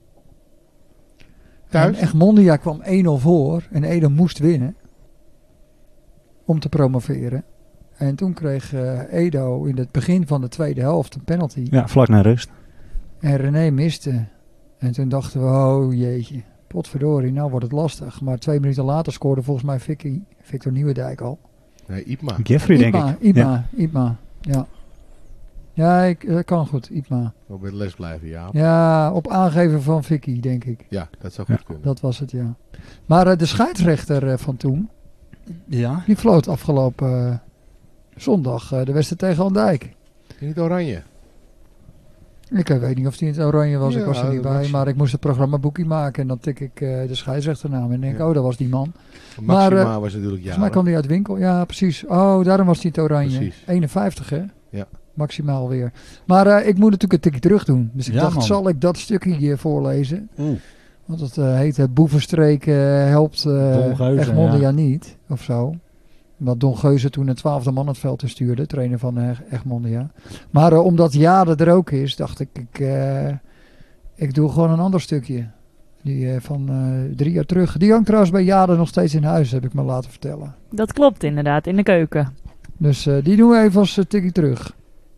En Egmondia kwam één nul voor. En Edo moest winnen. Om te promoveren. En toen kreeg uh, Edo in het begin van de tweede helft een penalty. Ja, vlak na rust. En René miste. En toen dachten we, oh jeetje, potverdorie, nou wordt het lastig. Maar twee minuten later scoorde volgens mij Vicky, Victor Nieuwendijk al. Nee, Ipma. Jeffrey, Ipma, denk ik. Ipma, ja. Ipma, ja. Ja, ik, dat kan goed, Ipma. Op het les blijven, ja. Ja, op aangeven van Vicky, denk ik. Ja, dat zou goed ja, kunnen. Dat was het, ja. Maar uh, de scheidsrechter uh, van toen, ja. die floot afgelopen uh, zondag uh, de wedstrijd tegen Andijk. Niet oranje. Ik weet niet of die in het oranje was, ja, ik was er niet bij, was... maar ik moest het programmaboekje maken en dan tik ik uh, de scheidsrechternaam en denk, ja. oh, dat was die man. Maxima maar, uh, was natuurlijk ja. Volgens mij kwam die uit Winkel, ja precies. Oh, daarom was die in het oranje. Precies. eenenvijftig hè? Ja. Maximaal weer. Maar uh, ik moet natuurlijk een tikje terug doen, dus ik ja, dacht, man. zal ik dat stukje hier voorlezen? Oeh. Want het uh, heet het Boevenstreek uh, helpt uh, Egmondia ja. niet, of zo. Dat Don Geuze toen een twaalfde man het veld stuurde, trainer van uh, Egmondia. Maar uh, omdat Jade er ook is, dacht ik, ik, uh, ik doe gewoon een ander stukje. Die uh, van uh, drie jaar terug. Die hangt trouwens bij Jade nog steeds in huis, heb ik me laten vertellen. Dat klopt inderdaad, in de keuken. Dus uh, die doen we even als uh, tikkie terug.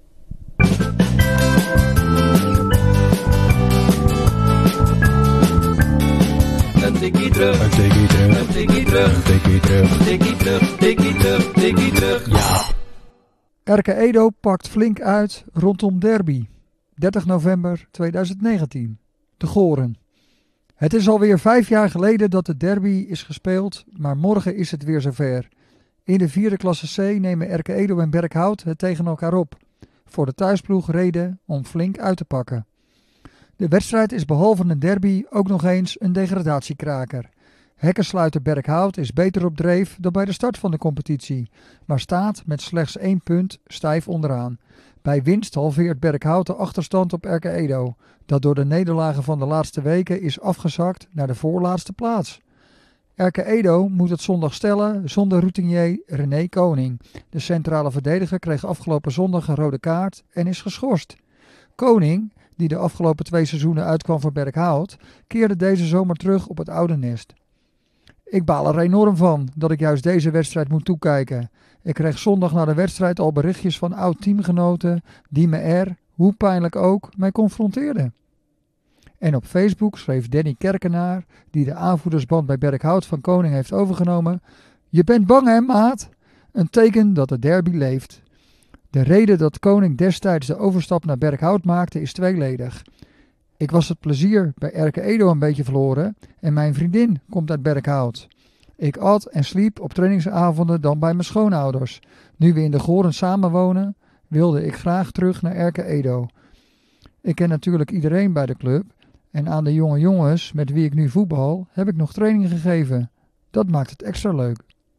Een tikkie terug, een tikkie terug, een tikkie terug, een tikkie terug, een tikkie terug, tikkie terug, tikkie terug, ja. R K Edo pakt flink uit rondom derby. dertig november tweeduizend negentien. De Goren. Het is alweer vijf jaar geleden dat de derby is gespeeld, maar morgen is het weer zover. In de vierde klasse C nemen R K Edo en Berkhout het tegen elkaar op. Voor de thuisploeg reden om flink uit te pakken. De wedstrijd is behalve een derby ook nog eens een degradatiekraker. Hekkensluiter Berkhout is beter op dreef dan bij de start van de competitie, maar staat met slechts één punt stijf onderaan. Bij winst halveert Berkhout de achterstand op R K Edo, dat door de nederlagen van de laatste weken is afgezakt naar de voorlaatste plaats. R K Edo moet het zondag stellen zonder routinier René Koning. De centrale verdediger kreeg afgelopen zondag een rode kaart en is geschorst. Koning, die de afgelopen twee seizoenen uitkwam voor Berkhout, keerde deze zomer terug op het oude nest. Ik baal er enorm van dat ik juist deze wedstrijd moet toekijken. Ik kreeg zondag na de wedstrijd al berichtjes van oud-teamgenoten die me er, hoe pijnlijk ook, mee confronteerden. En op Facebook schreef Danny Kerkenaar, die de aanvoerdersband bij Berkhout van Koning heeft overgenomen: je bent bang hè, maat? Een teken dat de derby leeft. De reden dat Koning destijds de overstap naar Berkhout maakte is tweeledig. Ik was het plezier bij R K Edo een beetje verloren en mijn vriendin komt uit Berkhout. Ik at en sliep op trainingsavonden dan bij mijn schoonouders. Nu we in de Goren samenwonen, wilde ik graag terug naar R K Edo. Ik ken natuurlijk iedereen bij de club en aan de jonge jongens met wie ik nu voetbal heb ik nog training gegeven. Dat maakt het extra leuk.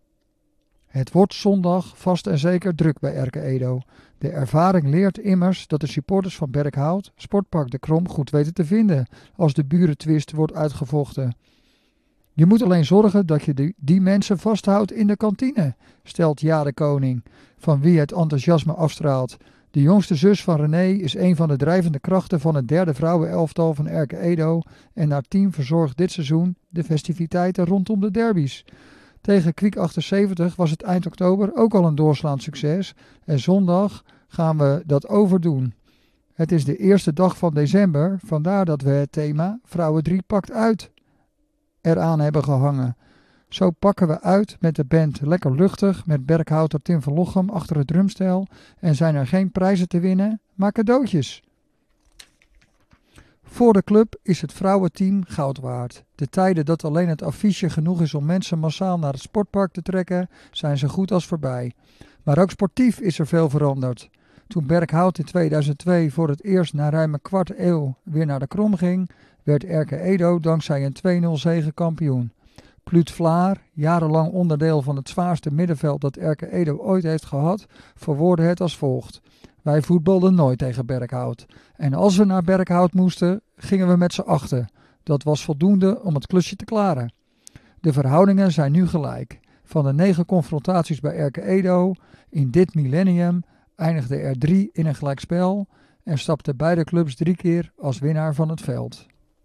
Het wordt zondag vast en zeker druk bij R K Edo. De ervaring leert immers dat de supporters van Berkhout Sportpark de Krom goed weten te vinden als de burentwist wordt uitgevochten. Je moet alleen zorgen dat je die, die mensen vasthoudt in de kantine, stelt Jade Koning, van wie het enthousiasme afstraalt. De jongste zus van René is een van de drijvende krachten van het derde vrouwenelftal van R K Edo en haar team verzorgt dit seizoen de festiviteiten rondom de derbies. Tegen Kwiek achtenzeventig was het eind oktober ook al een doorslaand succes en zondag gaan we dat overdoen. Het is de eerste dag van december, vandaar dat we het thema Vrouwen drie pakt uit eraan hebben gehangen. Zo pakken we uit met de band Lekker Luchtig met Berkhouter Tim van Lochem achter het drumstel en zijn er geen prijzen te winnen, maar cadeautjes. Voor de club is het vrouwenteam goud waard. De tijden dat alleen het affiche genoeg is om mensen massaal naar het sportpark te trekken, zijn zo goed als voorbij. Maar ook sportief is er veel veranderd. Toen Berkhout in tweeduizend twee voor het eerst na ruim een kwart eeuw weer naar de Krom ging, werd R K Edo dankzij een twee nul zege kampioen. Pluut Vlaar, jarenlang onderdeel van het zwaarste middenveld dat R K Edo ooit heeft gehad, verwoordde het als volgt. Wij voetbalden nooit tegen Berkhout. En als we naar Berkhout moesten, gingen we met z'n achten. Dat was voldoende om het klusje te klaren. De verhoudingen zijn nu gelijk. Van de negen confrontaties bij R K Edo in dit millennium eindigden er drie in een gelijkspel en stapten beide clubs drie keer als winnaar van het veld.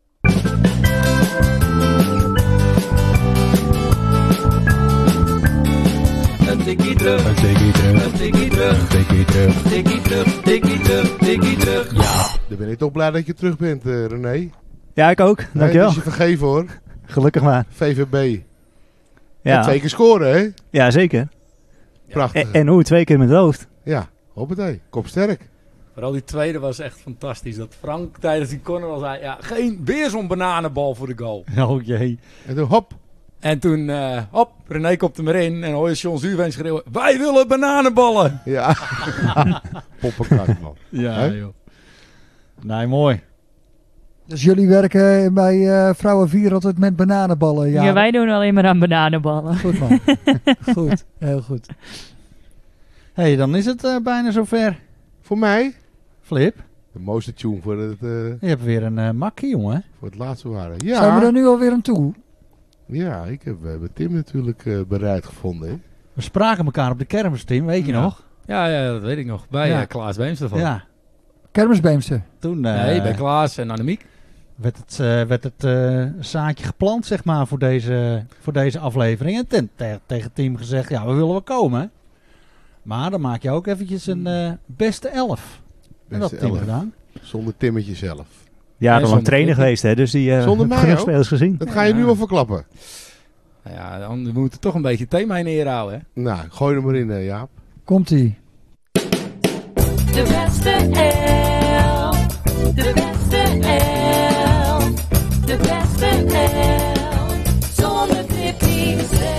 Een tikkie terug, Een tikkie terug. een tikkie terug, Een tikkie terug. tikkie terug, tikkie terug, tikkie terug. Ja. Dan ben ik toch blij dat je terug bent, uh, René. Ja, ik ook. Nee, Dankjewel. dat is je vergeven hoor. Gelukkig maar. V V B. En Ja, twee keer scoren, hè? ja zeker. Prachtig. En, en hoe twee keer met het hoofd. Ja, hoppatee. Kop sterk. Vooral die tweede was echt fantastisch. Dat Frank tijdens die corner al zei, ja, geen, weer zo'n bananenbal voor de goal. Oh jee. En toen hop. En toen, uh, hop, René komt er maar in en hoor je John Zuurveen schreeuwen, wij willen bananenballen. Ja. Poppenkast, man. Ja, Hè? joh. Nee, mooi. Dus jullie werken bij uh, Vrouwen vier altijd met bananenballen? Ja, Ja, wij doen alleen maar aan bananenballen. Goed man. Goed, heel goed. Hé, hey, dan is het uh, bijna zover. Voor mij, Flip, de mooiste tune voor het, uh, je hebt weer een uh, makkie, jongen. voor het laatste waren. Zijn we Ja, er nu alweer aan toe? ja ik heb, we hebben Tim natuurlijk uh, bereid gevonden. Hè? We spraken elkaar op de kermis, Tim, weet je Ja. nog? Ja, ja, dat weet ik nog. Bij Ja. uh, Klaas Beemster van. Ja. Kermisbeemster. Toen uh, Nee, bij Klaas en Annemiek. werd het, uh, werd het uh, zaadje geplant, zeg maar, voor deze, voor deze aflevering. En ten, te, tegen Tim gezegd, ja, we willen wel komen. Maar dan maak je ook eventjes een uh, beste elf. En dat Beste Tim elf. gedaan. Zonder Timmetje zelf. Jarenlang zonder trainer Tippie. geweest, hè? Dus die uh, Zonder mij genoeg ook. spelers gezien. Dat ga je Ja. nu al verklappen. Nou ja, dan we moeten toch een beetje het thema in ere houden, hè. Nou, gooi er maar in, uh, Jaap. Komt-ie. De beste elf. De beste elf. De beste elf. Zonder Tippy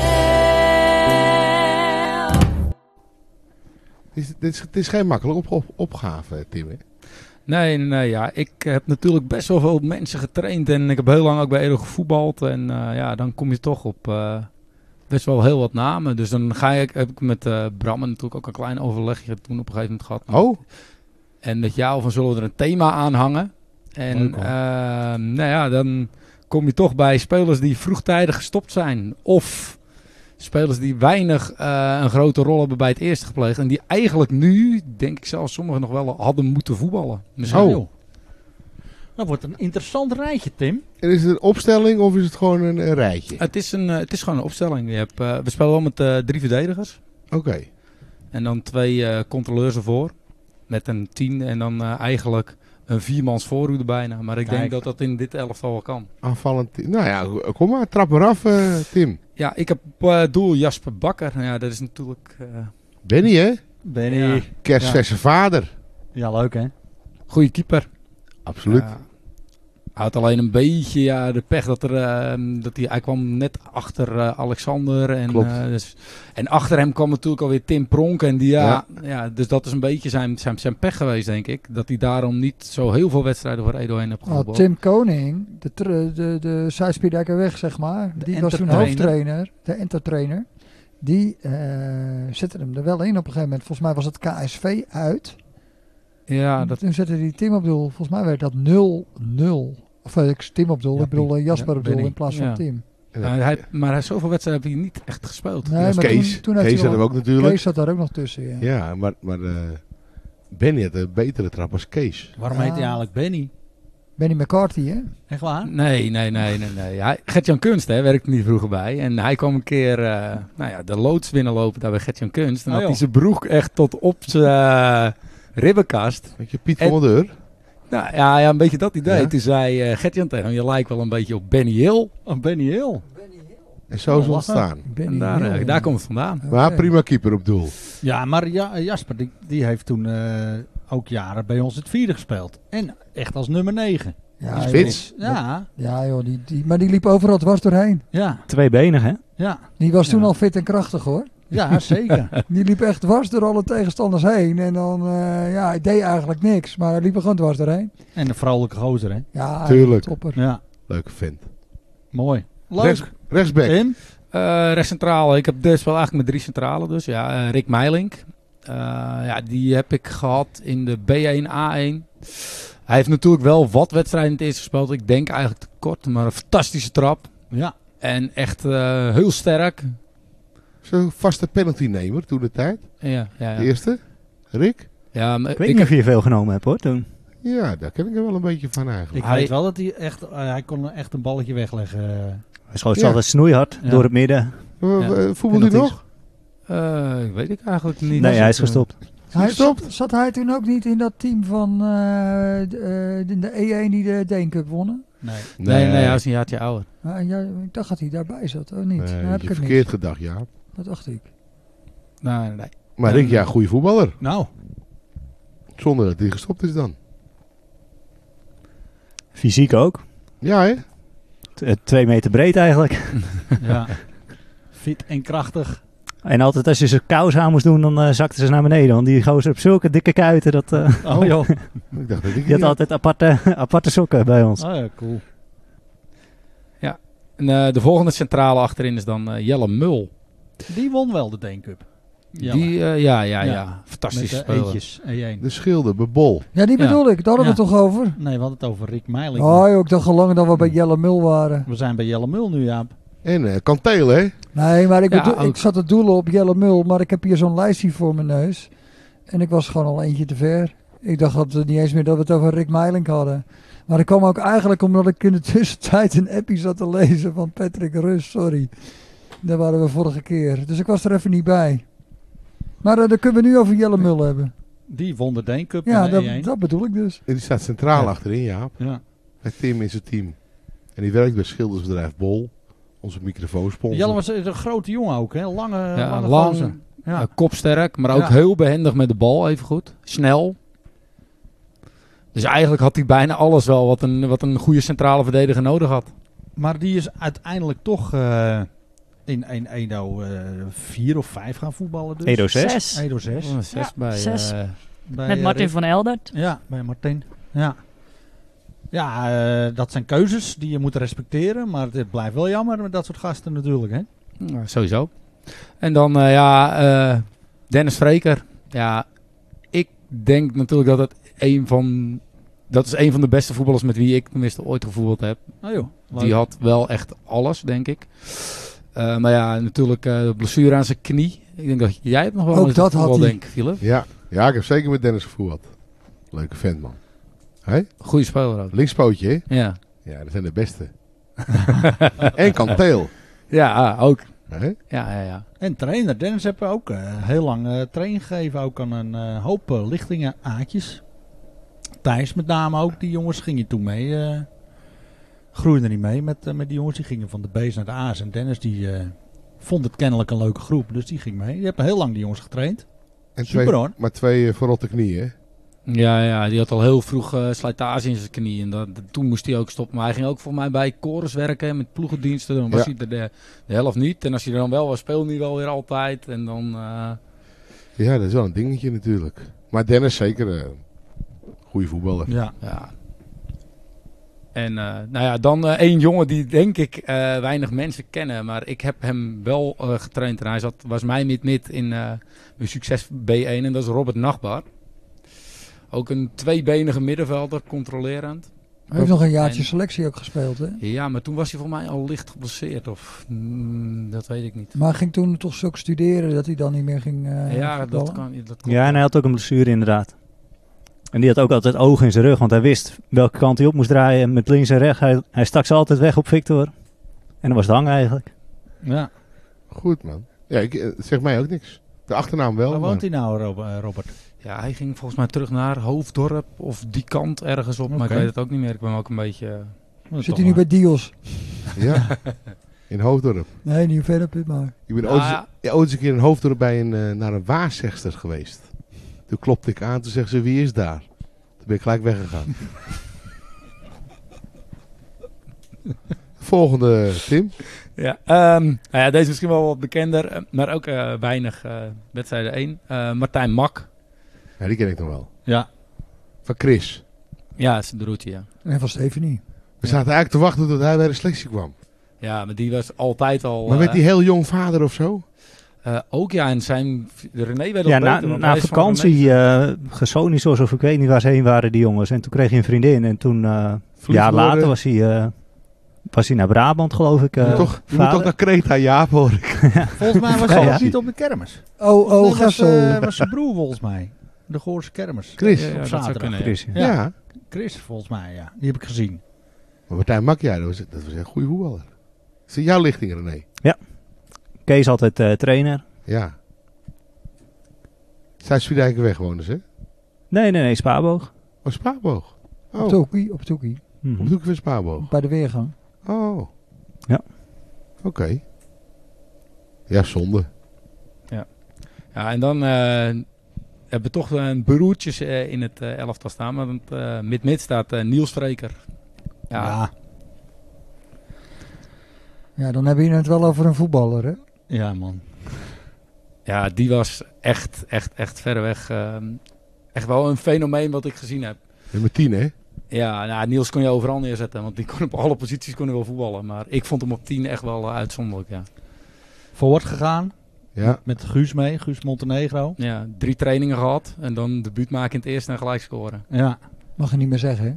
zelf. Het is, dit is, het is geen makkelijke op, op, opgave, Tim. Hè? Nee, nee, nee, ja. Ik heb natuurlijk best wel veel mensen getraind en ik heb heel lang ook bij Edo gevoetbald. En uh, ja, dan kom je toch op uh, best wel heel wat namen. Dus dan ga ik, heb ik met uh, Bram natuurlijk ook een klein overlegje toen op een gegeven moment gehad. Oh, En met jou van zullen we er een thema aan hangen. En Leuk, hoor. uh, nou ja, dan kom je toch bij spelers die vroegtijdig gestopt zijn. Of spelers die weinig uh, een grote rol hebben bij het eerste gepleegd. En die eigenlijk nu, denk ik zelfs sommigen nog wel hadden moeten voetballen. Misschien Oh. wel. Dat wordt een interessant rijtje, Tim. en is het een opstelling of is het gewoon een, een rijtje? Het is, een, uh, het is gewoon een opstelling. Je hebt, uh, we spelen wel met uh, drie verdedigers. Oké. En dan twee uh, controleurs ervoor. Met een tien en dan uh, eigenlijk een viermans voorhoede bijna. Maar ik Kijk. denk dat dat in dit elftal wel kan. Aanvallend. Tim. Nou ja, kom maar, trap maar af, uh, Tim. Ja, ik heb op uh, doel Jasper Bakker. Nou ja, dat is natuurlijk uh, Benny, hè? Benny. Ja. Ja. Kerstverse vader. leuk hè? goede keeper. Absoluut. Ja. Hij had alleen een beetje ja, de pech dat, er, uh, dat hij, hij kwam net achter uh, Alexander. En, Klopt. uh, dus, en achter hem kwam natuurlijk alweer Tim Pronk. En die, ja, Ja. ja. dus dat is een beetje zijn, zijn, zijn pech geweest, denk ik. Dat hij daarom niet zo heel veel wedstrijden voor Edo heen heeft Oh, gevoetbald. Tim Koning, de, tr- de, de Zuid-Spierdijkerweg zeg maar, De die was toen entertrainer. hoofdtrainer, de entertrainer. Die uh, zette hem er wel in op een gegeven moment. Volgens mij was het K S V uit. Ja, dat, Toen zette hij Tim op doel. Volgens mij werd dat nul nul. Of uh, ik Tim op doel, Ja, ik bedoel uh, Jasper ja, op doel Benny. in plaats van Ja. Tim. En maar, dan- hij, maar hij heeft zoveel wedstrijden heeft hij niet echt gespeeld. Nee, dat is maar Kees. toen, toen heeft Kees hij hadden we wel- ook natuurlijk. Kees zat daar ook nog tussen, ja. Ja, maar, maar uh, Benny had een betere trap als Kees. Waarom Ja. heet hij eigenlijk Benny? Benny McCarthy, hè? Echt waar? Nee, nee, nee, nee. nee. Hij, Gert-Jan Kunst hè, werkte niet vroeger bij. En hij kwam een keer uh, nou ja, de loods binnenlopen daar bij Gert-Jan Kunst. En Oh, had hij joh. zijn broek echt tot op zijn uh, ribbenkast. Weet je, Piet En- van der Deur. Nou ja, ja, een beetje dat idee. Ja. Toen zei uh, Gert-Jan tegen hem, je lijkt wel een beetje op Benny Hill. Oh, Benny Hill. En zo is het Oh, ontstaan. Benny En daar, uh, Hill, daar ja. komt het vandaan. Oké. Maar prima keeper op doel. Ja, maar ja, Jasper, die, die heeft toen uh, ook jaren bij ons het vierde gespeeld. En echt als nummer negen. Ja, Spits. joh. Ja, Ja, joh, die, die, maar die liep overal dwars doorheen. ja, Tweebenig, hè? ja. Die was toen Ja. al fit en krachtig, hoor. Ja, zeker. Die liep echt dwars door alle tegenstanders heen. En dan, uh, ja, hij deed eigenlijk niks. Maar hij liep er gewoon dwars doorheen. En een vrouwelijke gozer, hè? Ja, Tuurlijk. topper. Ja, Leuke vent. mooi. Leuk. Rechts, rechtsback. Tim? Uh, rechtscentrale. Ik heb dus wel eigenlijk met drie centrale. Dus ja, uh, Rick Meilink. Uh, ja, die heb ik gehad in de B één A één. Hij heeft natuurlijk wel wat wedstrijden in het eerste gespeeld. Ik denk eigenlijk te kort, maar een fantastische trap. Ja. En echt uh, heel sterk. Zo'n vaste penaltynemer toen de tijd. Ja, ja, De ja. eerste. Rick. ja maar Ik weet ik niet heb, of je veel genomen hebt, hoor, toen. Ja, daar ken ik er wel een beetje van eigenlijk. Ik Hij- weet wel dat hij echt, uh, hij kon echt een balletje wegleggen. Hij schoot Ja. altijd snoeihard Ja. door het midden. Uh, Ja. uh, Voetbalt hij Penalties. nog? uh, weet ik eigenlijk niet. Nee, hij is gestopt. Hij Gestopt? zat, zat hij toen ook niet in dat team van uh, de, uh, de E één die de Deen Cup wonnen? Nee. Nee, nee, hij is een jaartje ouder. Ah, ja, ik dacht dat hij daarbij zat, of niet? Nee, Dan heb heb je ik het verkeerd niet. gedacht, ja. Dat dacht ik. Nee, nee. Maar Rick, ja, goede voetballer. Nou, Zonder dat hij gestopt is dan. Fysiek ook. Ja, hè? T- eh, Twee meter breed eigenlijk. ja. Fit en krachtig. En altijd als je zijn kous aan moest doen, dan uh, zakte ze naar beneden. Want die gozer op zulke dikke kuiten. Dat, uh, Oh, joh. Ik dacht dat ik die had altijd aparte, aparte sokken bij ons. Oh ja, cool. En uh, de volgende centrale achterin is dan uh, Jelle Mul. Die won wel de Deen Cup. Ja, Die, uh, ja, ja, ja, Ja. Fantastisch met de speler. eetjes. E één. De schilder, Bebol. Ja, die Ja. bedoel ik. Daar hadden we Ja. het toch over? Nee, we hadden het over Rick Meilink. Oh, joh, ik dacht al lang dat we bij Jelle Mul waren. We zijn bij Jelle Mul nu, Jaap. En uh, Kanteel, hè? Nee, maar ik, Ja, bedoel, ook. ik zat te doelen op Jelle Mul, maar ik heb hier zo'n lijstje voor mijn neus. En ik was gewoon al eentje te ver. Ik dacht dat we niet eens meer dat we het over Rick Meilink hadden. Maar dat kwam ook eigenlijk omdat ik in de tussentijd een appie zat te lezen van Patrick Rus, sorry. Daar waren we vorige keer. Dus ik was er even niet bij. Maar uh, dan kunnen we nu over Jelle Mul hebben. Die won de Deen Cup Ja, in de dat, E één. dat bedoel ik dus. En die staat centraal Ja. achterin, ja. Ja. Met Tim in zijn team. En die werkt bij schildersbedrijf Bol. Onze microfoonsponsor. Jelle was een grote jongen ook, hè? Lange, Ja, lange lang, gozer. Ja. uh, kopsterk, maar ook Ja. heel behendig met de bal, even goed. Snel. Dus eigenlijk had hij bijna alles wel wat een, wat een goede centrale verdediger nodig had. Maar die is uiteindelijk toch uh, in, in Edo uh, vier of vijf gaan voetballen. Dus. Edo zes. Zes. Edo zes. Oh, zes Ja, bij, zes. uh, Bij, Met eh, Martin Rick. van Eldert. Ja, bij Martin. Ja, ja uh, dat zijn keuzes die je moet respecteren. Maar het blijft wel jammer met dat soort gasten natuurlijk, hè? nou, sowieso. En dan, uh, ja, uh, Dennis Vreker. Ja, ik denk natuurlijk dat het een van... Dat is een van de beste voetballers met wie ik tenminste ooit gevoetbald heb. Oh joh, leuk. Die had wel echt alles, denk ik. Uh, maar ja, natuurlijk uh, de blessure aan zijn knie. Ik denk dat jij het nog wel Ook eens dat voetbal had hij. denkt, Philip. Ja. ja, ik heb zeker met Dennis gevoerd. Leuke vent, man. Hé? Goeie speler ook. Linkspootje, hè? Ja, Ja, dat zijn de beste. En Kanteel. ja ah, ook. Hè? Ja, ja, ja. En trainer. Dennis heeft ook uh, heel lang uh, training gegeven. Ook aan een uh, hoop uh, lichtingen aatjes. Thijs met name ook. Die jongens gingen toen mee. Uh, groeiden niet mee met, uh, met die jongens. Die gingen van de B's naar de A's. En Dennis die uh, vond het kennelijk een leuke groep. Dus die ging mee. Die hebben heel lang die jongens getraind. En Super, twee, hoor. Maar twee uh, verrotte knieën, hè? Ja, ja, die had al heel vroeg uh, slijtage in zijn knie. En dat, dat- toen moest hij ook stoppen. Maar hij ging ook voor mij bij Chorus werken met ploegendiensten. Dan was Ja. hij er de, de helft niet. En als hij er dan wel was, speelde hij wel weer altijd. En dan... Uh, Ja, dat is wel een dingetje natuurlijk. Maar Dennis zeker uh, goede voetballer. Ja. ja. En uh, nou ja, dan uh, één jongen die denk ik uh, weinig mensen kennen. Maar ik heb hem wel uh, getraind. En hij zat, was mij mid-mid in uh, een succes B één. En dat is Robert Nachtbar. Ook een tweebenige middenvelder, controlerend. Hij heeft nog een jaartje En- selectie ook gespeeld, hè? Ja, maar toen was hij voor mij al licht geblesseerd. Of mm, dat weet ik niet. Maar hij ging toen toch zulk studeren dat hij dan niet meer ging uh, ja, dat voetballen? kan. Dat klopt. Ja, en hij had ook een blessure inderdaad. En die had ook altijd ogen in zijn rug, want hij wist welke kant hij op moest draaien met links en rechts. Hij, hij stak ze altijd weg op Victor. En dat was het hang eigenlijk. Ja. Goed, man. Ja, ik, uh, zeg mij ook niks. De achternaam wel. Waar maar- woont hij nou, Rob- uh, Robert? Ja, hij ging volgens mij terug naar Hoofddorp of die kant ergens op. Maar Oké. ik weet het ook niet meer. Ik ben ook een beetje... uh, Oh, Zit toch hij nu maar. bij Dios? Ja, in Hoofddorp. Nee, niet verder, maar... Ik ben Ah, ooit, ja. ja, ooit eens een keer in Hoofddorp bij een, uh, naar een waarzegster geweest. Toen klopte ik aan, toen zegt ze, wie is daar? Toen ben ik gelijk weggegaan. Volgende, Tim. Ja, um, nou ja, deze is misschien wel wat bekender, maar ook uh, weinig uh, wedstrijden één. Uh, Martijn Mak. Ja, die ken ik nog wel. Ja. Van Chris. Ja, dat is de route, ja. En van Stephanie. We zaten eigenlijk te wachten tot hij bij de selectie kwam. Ja, maar die was altijd al... Maar werd hij uh, heel jong vader of zo? Uh, ook ja, en zijn... René werd ja, al na, beter, want na hij is van vakantie, René. uh, Gesonisos of ik weet niet waar ze heen waren, die jongens. En toen kreeg hij een vriendin. En toen, uh, een jaar later, was hij, uh, was hij naar Brabant, geloof ik. Uh, je, moet toch, je moet toch naar Kreta, Jaap, hoor ik. Volgens mij was hij Ja, ja. niet op de kermis. Oh, oh, Nee, ga was, zo. uh, was zijn broer volgens mij. De Goorse kermis. Chris. Ja, ja, op dat zou zaterdag. kunnen, ja. Chris, ja. Ja. Ja. Chris, volgens mij, ja. Die heb ik gezien. Maar Martijn Mak, ja, dat was, dat was een goede voetballer. Is dat jouw lichting, René? Kees altijd uh, trainer. Ja. Zuid-Spiedijkenweg wonen ze, hè? Nee, nee, nee, Spaarboog. Oh, Spaarboog. Op Oh, Toekie, op Toekie. Mhm. op de hoek van Spaarboog. Bij de weergang. Oh. Ja. Oké. Okay. Ja, zonde. Ja, en dan uh, hebben we toch een broertjes uh, in het uh, elftal staan. Want uh, mid-mid staat uh, Niels Vreker. Ja, Ja. Ja, dan hebben we het wel over een voetballer, hè? Ja, man. ja, die was echt, echt, echt verreweg. Uh, echt wel een fenomeen wat ik gezien heb. Nummer tien, hè? Ja, nou, Niels kon je overal neerzetten. Want die kon op alle posities kon hij wel voetballen. Maar ik vond hem op tien echt wel uh, uitzonderlijk, ja. Voort gegaan. Ja. Met Guus mee. Guus Montenegro. Ja, drie trainingen gehad. En dan debuut maken in het eerste en gelijk scoren. Ja. Mag je niet meer zeggen, hè?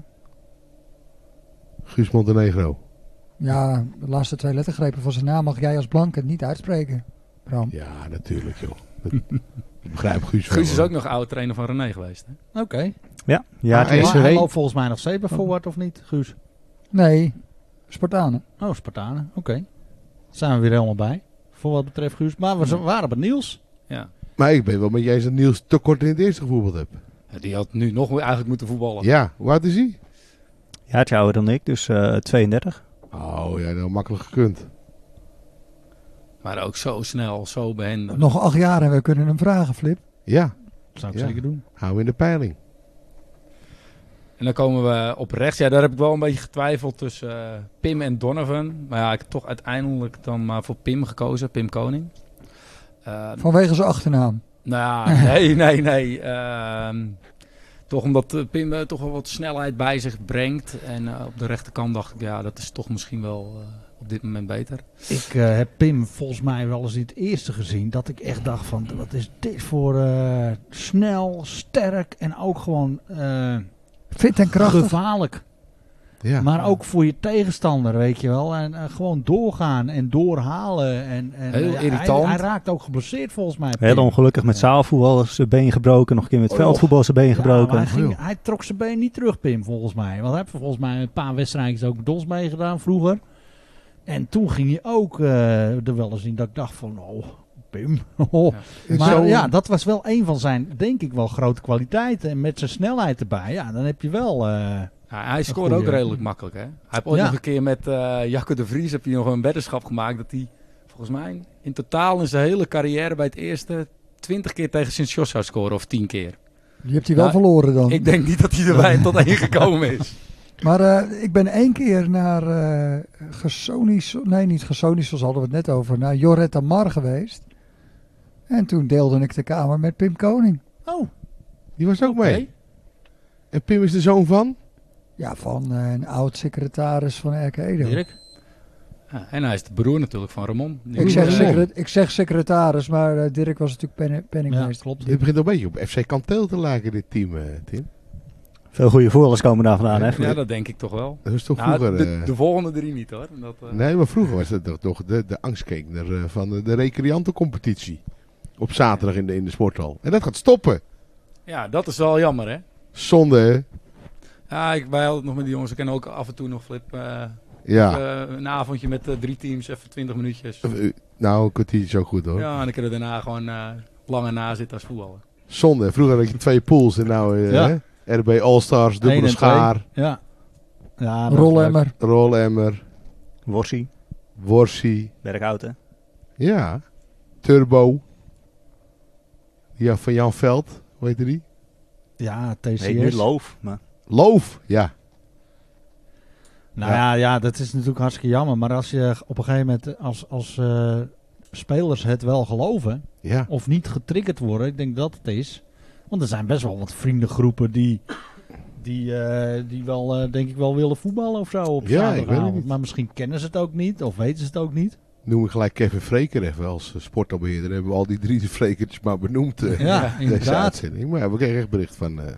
Guus Montenegro. Ja, de laatste twee lettergrepen van zijn naam mag jij als blanke niet uitspreken, Bram. Ja, natuurlijk, joh. Ik begrijp Guus wel. Guus is hoor. ook nog oude trainer van René geweest. Hè? Oké. Okay. Ja, ja Ah, toen is was Maar er hij een? loopt volgens mij nog steeds bij Forward of niet, Guus? Nee, Spartanen. Oh, Spartanen. Oké. Okay. Zijn we weer helemaal bij. Voor wat betreft Guus. Maar we z- waren bij Niels. Ja. Maar ik ben wel met jij eens dat Niels te kort in het eerste gevoetbald heb. Ja, die had nu nog eigenlijk moeten voetballen. Ja, hoe oud is hij? ja, het ouder dan ik, dus uh, tweeëndertig. Oh, ja, dat makkelijk gekund. Maar ook zo snel, zo behendig. Nog acht jaar en we kunnen hem vragen, Flip. Ja, Zou ik Ja. zeker doen. hou hem in de peiling. En dan komen we op rechts. Ja, daar heb ik wel een beetje getwijfeld tussen uh, Pim en Donovan. Maar ja, ik heb toch uiteindelijk dan maar voor Pim gekozen. Pim Koning. Uh, Vanwege zijn achternaam. nou ja, nee, nee, nee. Uh, toch omdat uh, Pim uh, toch wel wat snelheid bij zich brengt. En uh, op de rechterkant dacht ik, ja, dat is toch misschien wel uh, op dit moment beter. Ik uh, heb Pim volgens mij wel eens in het eerste gezien. Dat ik echt dacht van, wat is dit voor uh, snel, sterk en ook gewoon uh, Fit en krachtig. gevaarlijk. Ja. Maar ook voor je tegenstander, weet je wel. En uh, gewoon doorgaan en doorhalen. En, en, Heel uh, irritant. Hij, hij raakt ook geblesseerd volgens mij. Heel Pim. ongelukkig met zaalvoetbal zijn been gebroken. Nog een keer met Oh, veldvoetbal zijn been Ja, gebroken. maar hij, ging, Oh, hij trok zijn been niet terug, Pim, volgens mij. Want hij heeft volgens mij een paar wedstrijdjes ook met ons meegedaan vroeger. En toen ging hij ook uh, er wel eens in dat ik dacht van, oh, Pim. Oh. Ja. Maar Zo- ja, dat was wel een van zijn, denk ik wel, grote kwaliteiten. En met zijn snelheid erbij, ja, dan heb je wel... Uh, Ja, hij scoorde goeie- ook redelijk makkelijk. Hè? Hij heeft ooit Ja. nog een keer met uh, Jacco de Vries heb hij nog een weddenschap gemaakt. Dat hij volgens mij in totaal in zijn hele carrière bij het eerste twintig keer tegen Sint-Jos zou scoren. Of tien keer. Die hebt hij wel Nou, verloren dan. Ik denk niet dat hij erbij tot één gekomen is. Maar uh, ik ben één keer naar uh, Gesonis, nee niet Gesonis, zoals hadden we het net over, naar Joretta Mar geweest. En toen deelde ik de kamer met Pim Koning. oh, Die was ook mee. Oké. En Pim is de zoon van? Ja, van uh, een oud-secretaris van R K Edo. Dirk. Ja, en hij is de broer natuurlijk van Ramon. Die Ik is zeg, Ramon. secret, ik zeg secretaris, maar uh, Dirk was natuurlijk pen, Ja, penningmeester. klopt. Dit begint al een beetje op F C Kanteel te lijken, dit team, uh, Tim. Veel goede voetballers komen daar vandaan, hè? Ja, dat denk ik toch wel. Dat was toch Nou, vroeger... de, uh, de volgende drie niet hoor. Dat, uh, Nee, maar vroeger was het toch, toch de, de angstkekener uh, van de, de recreantencompetitie. Op zaterdag in de, in de sporthal. En dat gaat stoppen. Ja, dat is wel jammer hè. Zonde, hè? Ja, ik, wij hadden het nog met die jongens. Ik ken ook af en toe nog Flip. Uh, Ja. uh, een avondje met uh, drie teams, even twintig minuutjes. Uh, nou, een kwartiertje is ook goed, hoor. Ja, en dan kunnen we daarna gewoon uh, langer na zitten als voetballer. Zonde. Vroeger had je twee pools en nou uh, Ja. hè? R B All-Stars, Eén dubbele en schaar, twee. Ja. Ja, dat is leuk. Rollemmer. rollemmer, Worsie, worsie. Berghouten. Ja. Turbo. Ja, van Jan Veld. Hoe heet die? Ja, T C S. Nee, nu Loof. Maar Loof. Ja. Nou ja. ja, dat is natuurlijk hartstikke jammer. Maar als je op een gegeven moment als, als uh, spelers het wel geloven, Ja. of niet getriggerd worden, ik denk dat het is. Want er zijn best wel wat vriendengroepen die, die, uh, die wel, uh, denk ik wel willen voetballen of zo op Ja, ik weet het zaterdagavond. niet. Maar misschien kennen ze het ook niet of weten ze het ook niet. Noem ik gelijk Kevin Vreker even als uh, sportbeheerder. Hebben we al die drie Vrekertjes maar benoemd. Uh, Ja, deze inderdaad. uitzending. Maar ja, we kregen echt bericht van... Uh,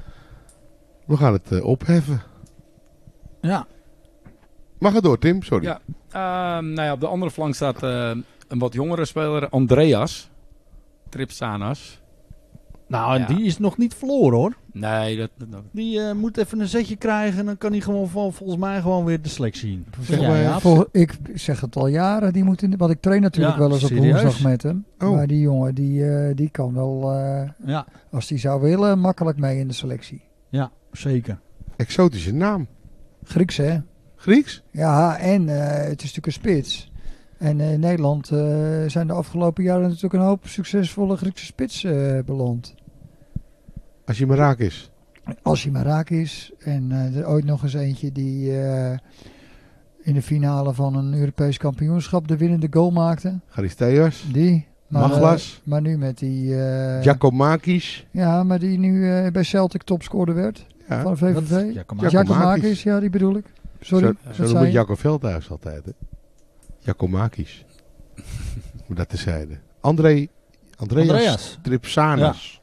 we gaan het uh, opheffen. Ja. Maar ga door, Tim. Sorry. Ja. Uh, nou ja, op de andere flank staat uh, een wat jongere speler, Andreas Tripsanas. Nou, en Ja. die is nog niet verloren hoor. Nee, dat... dat Die uh, moet even een zetje krijgen en dan kan hij gewoon vol, volgens mij gewoon weer de selectie in. Zeg Ja, maar, ja. Vol- ik zeg het al jaren, die moet in, want ik train natuurlijk Ja, wel eens op serieus? woensdag met hem. Oh. Maar die jongen, die, eh, die kan wel, eh, Ja, als die zou willen, makkelijk mee in de selectie. ja, zeker. Exotische naam. Grieks, hè? Grieks? Ja, en eh, het is natuurlijk een spits. En eh, in Nederland eh, zijn de afgelopen jaren natuurlijk een hoop succesvolle Griekse spits eh, beland. Als je Maraak is. Als hij maar raak is. En eh, er ooit nog eens eentje die eh, in de finale van een Europees kampioenschap de winnende goal maakte. Charisteas. Die. Maar, Maglas. eh, maar nu met die... eh, Giacomakis. ja, maar die nu eh, bij Celtic topscorer werd. Ja. Van de V V V. Ja, kom maar. Ja. Giacomakis, ja, die bedoel ik. Sorry, Zo, wat zo zei noemt je? Jacco Veldhuis altijd. Hè? Giacomakis. Moet dat tezijde. André, Andreas, Andreas. Tripsanas.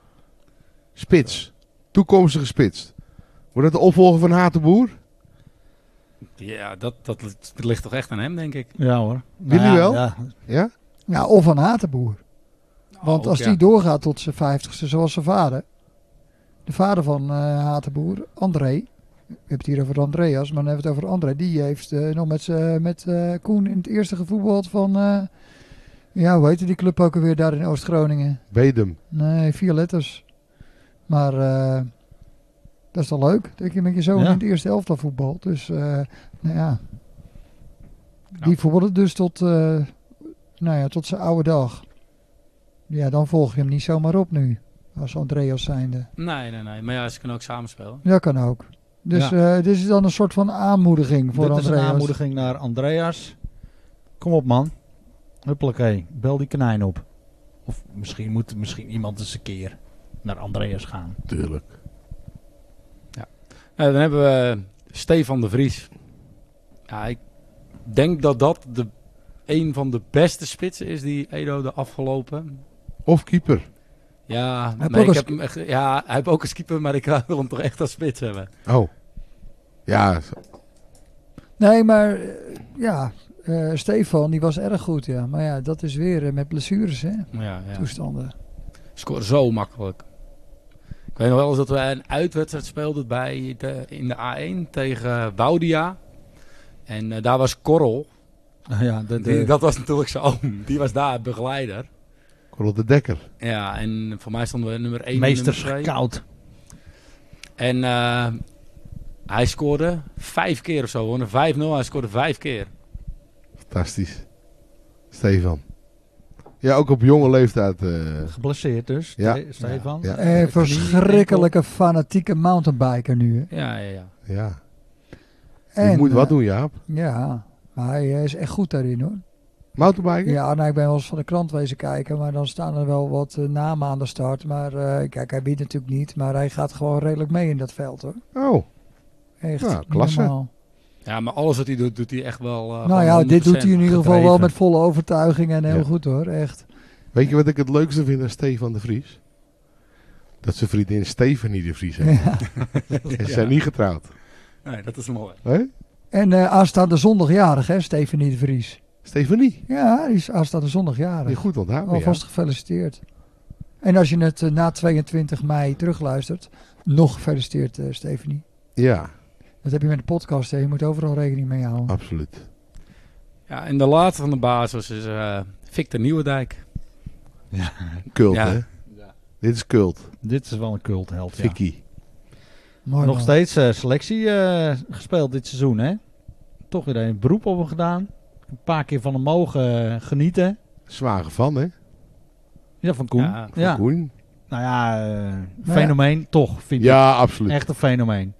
Spits. Toekomstige spits. Wordt dat de opvolger van Hatenboer? ja, dat, dat ligt toch echt aan hem, denk ik. Ja hoor. Jullie ja, wel? Ja. Ja? Ja, of een Hatenboer. Want Ook, als ja. die doorgaat tot zijn vijftigste, zoals zijn vader. De vader van uh, Hatenboer, André. We hebben het hier over Andreas, maar dan hebben we het over André. Die heeft uh, nog met, uh, met uh, Koen in het eerste gevoetbald van... Uh, ja, hoe heette die club ook alweer daar in Oost-Groningen? Bedum. Nee, vier letters. Maar uh, dat is toch leuk, dat je met je zoon Ja. in het eerste elftal voetbalt. Dus, uh, nou ja. Die Nou. voetbalde dus tot, uh, nou ja, tot zijn oude dag. Ja, dan volg je hem niet zomaar op nu. Als Andreas zijnde. Nee, nee, nee. Maar ja, ze kunnen ook samenspelen. Dat kan ook. Dus Ja. uh, dit is dan een soort van aanmoediging voor Dit is Andreas. een aanmoediging naar Andreas. Kom op man. Huppelakee. Bel die konijn op. Of misschien moet misschien iemand eens een keer naar Andreas gaan. Tuurlijk. Uh, dan hebben we Stefan de Vries. Ja, ik denk dat dat de, een van de beste spitsen is die Edo de afgelopen... Of keeper. Ja, heeft nee, ook ik als heb hem echt, ja, hij heeft ook een keeper, maar ik wil hem toch echt als spits hebben. Oh. Ja. Nee, maar uh, ja, uh, Stefan die was erg goed, ja. Maar ja, dat is weer uh, met blessures, hè. Ja, ja. Toestanden. Scoren zo makkelijk. Ik weet nog wel eens dat we een uitwedstrijd speelden bij de, in de A één tegen Woudia. En uh, daar was Korrel. Ja, de, Die, dat was natuurlijk zijn oom. Die was daar begeleider. Korrel de Dekker. Ja, en voor mij stonden we nummer één en meester nummer twee. koud. En uh, hij scoorde vijf keer of zo. Gewoon een vijf nul. Hij scoorde vijf keer. Fantastisch. Stefan. Ja, ook op jonge leeftijd. Uh, Geblesseerd dus. Ja. Ste- Stefan. Ja. Een verschrikkelijke fanatieke mountainbiker nu, hè. Ja, ja, ja. ja. En, Je moet wat uh, doen, Jaap. Ja, maar hij uh, is echt goed daarin, hoor. Mountainbiken? Ja, nou, ik ben wel eens van de krant wezen kijken, maar dan staan er wel wat uh, namen aan de start. Maar uh, kijk, hij wint natuurlijk niet, maar hij gaat gewoon redelijk mee in dat veld, hoor. Oh. Echt, Ja, niet klasse. normaal. Ja, maar alles wat hij doet, doet hij echt wel. Uh, Nou gewoon ja, dit doet hij in ieder geval wel gedreven. met volle overtuiging en heel Ja. goed, hoor. Echt. Weet je wat ik het leukste vind aan Stefan de Vries? Dat zijn vriendin Stefanie de Vries heeft. Ja. En ze zijn niet getrouwd. Nee, dat is mooi. Hè? En uh, aanstaande zondagjarig, hè, Stefanie de Vries. Stefanie. Ja, die is aanstaande zondagjarig. Die goed onthouden. Alvast gefeliciteerd. En als je het uh, na tweeëntwintig mei terugluistert, nog gefeliciteerd, uh, Stefanie. Ja, Dat heb je met de podcast, hè. Je moet overal rekening mee houden. absoluut. Ja, en de laatste van de basis is uh, Victor Nieuwendijk. Cult, Ja. hè? Dit is cult. Dit is wel een cultheld. Ja. Vicky. Mooi, Nog man. steeds uh, selectie uh, gespeeld dit seizoen, hè? Toch weer een beroep op hem gedaan. Een paar keer van hem mogen uh, genieten. Zwager van, hè? Ja, van Koen. Ja, Ja, Koen. nou ja, uh, Maar fenomeen toch, vind ik. Ja, absoluut. Echt een fenomeen. Ja.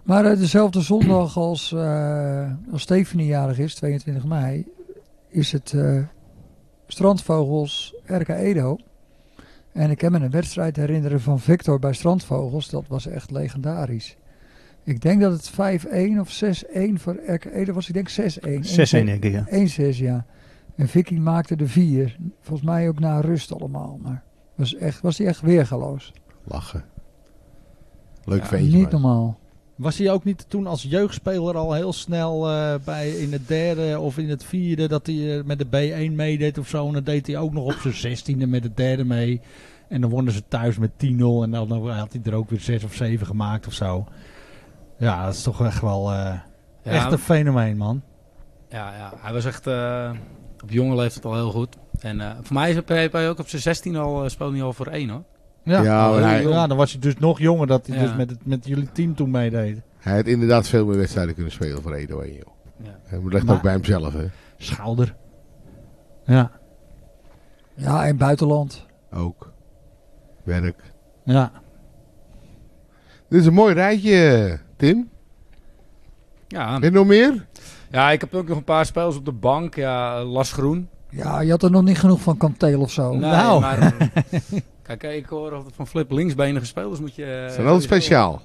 Maar uh, dezelfde zondag als, uh, als Stephanie jarig is, tweeëntwintig mei, is het uh, Strandvogels R K Edo. En ik kan me een wedstrijd herinneren van Victor bij Strandvogels. Dat was echt legendarisch. Ik denk dat het vijf-een of zes-een voor R K Edo was. Ik denk zes-een. zes-een denk ik, ja. één-zes, ja. En Vicky maakte de vier. Volgens mij ook na rust allemaal. Maar was, echt, was hij echt weergaloos. Lachen. Leuk Ja, ventje. Niet maar. normaal. Was hij ook niet toen als jeugdspeler al heel snel uh, bij in het derde of in het vierde dat hij uh, met de B één meedeed of zo? En dan deed hij ook nog op zijn zestiende met het derde mee. En dan wonnen ze thuis met tien nul en dan, dan had hij er ook weer zes of zeven gemaakt of zo. Ja, dat is toch echt wel uh, Ja, echt een fenomeen, man. Ja, ja, hij was echt uh, op jonge leeftijd al heel goed. En uh, voor mij is hij, hij ook op zijn zestien al uh, speelde hij al voor één, hoor. Ja, Ja, maar hij- ja, dan was hij dus nog jonger dat hij Ja. dus met, het, met jullie team toen meedeed. Hij had inderdaad veel meer wedstrijden kunnen spelen voor Edo één, joh. Ja. Hij ligt Maar- ook bij hemzelf, hè. Schouder. Ja, Ja, en buitenland. Ook. Werk. ja. Dit is een mooi rijtje, Tim. Ja. Heb je nog meer? ja, ik heb ook nog een paar spelers op de bank. Ja, Las Groen. Ja, je had er nog niet genoeg van Kanteel of zo. Nee, Nou. maar... Kijk, ik hoor altijd van Flip linksbenige spelers moet je... uh, Ze zijn altijd speciaal.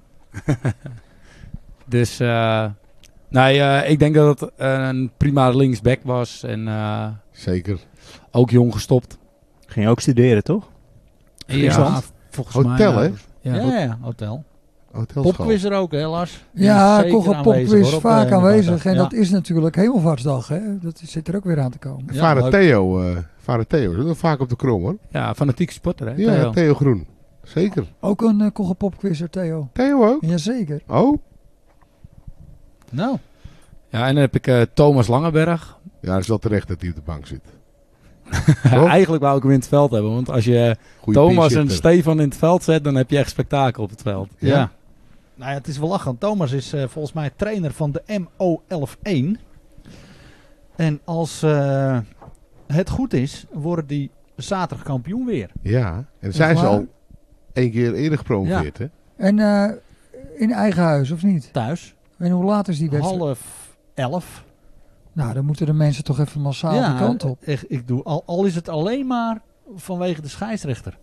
Dus, uh, nee, uh, ik denk dat het een prima linksback was. En uh, Zeker. ook jong gestopt. Ging je ook studeren, toch? Ja, volgens Hotel, mij. hè? uh, Ja, Ja, ja, hotel. Hotelschool. Popquiz er ook, hè, Lars? Die Ja, is zeker Kogge aanwezig, Popquiz hoor, op vaak de aanwezig. eenenvijftig. En Ja. dat is natuurlijk Hemelvaartsdag, hè. Dat zit er ook weer aan te komen. En Ja, vader leuk. Theo, uh, vader Theo, is ook vaak op de krom, hoor. ja, fanatieke sporter, hè? Ja, Theo. Theo Groen. Zeker. Ook een uh, Kogge Popquizzer, Theo. Theo ook? Jazeker. Oh? Nou, Ja, en dan heb ik uh, Thomas Langeberg. Ja, het is wel terecht dat hij op de bank zit. Eigenlijk wou ik hem in het veld hebben. Want als je Goeie Thomas en pinchitter. Stefan in het veld zet, dan heb je echt spektakel op het veld. ja. Ja. Nou ja, het is wel lachen. Thomas is uh, volgens mij trainer van de M O elf één. En als uh, het goed is, worden die zaterdag kampioen weer. Ja, en zijn ze waar? al één keer eerder gepromoveerd, hè? En uh, in eigen huis, of niet? Thuis. En hoe laat is die wedstrijd? Half elf. Nou, dan moeten de mensen toch even massaal ja, de kant op. Ik, ik doe, al, al is het alleen maar vanwege de scheidsrechter.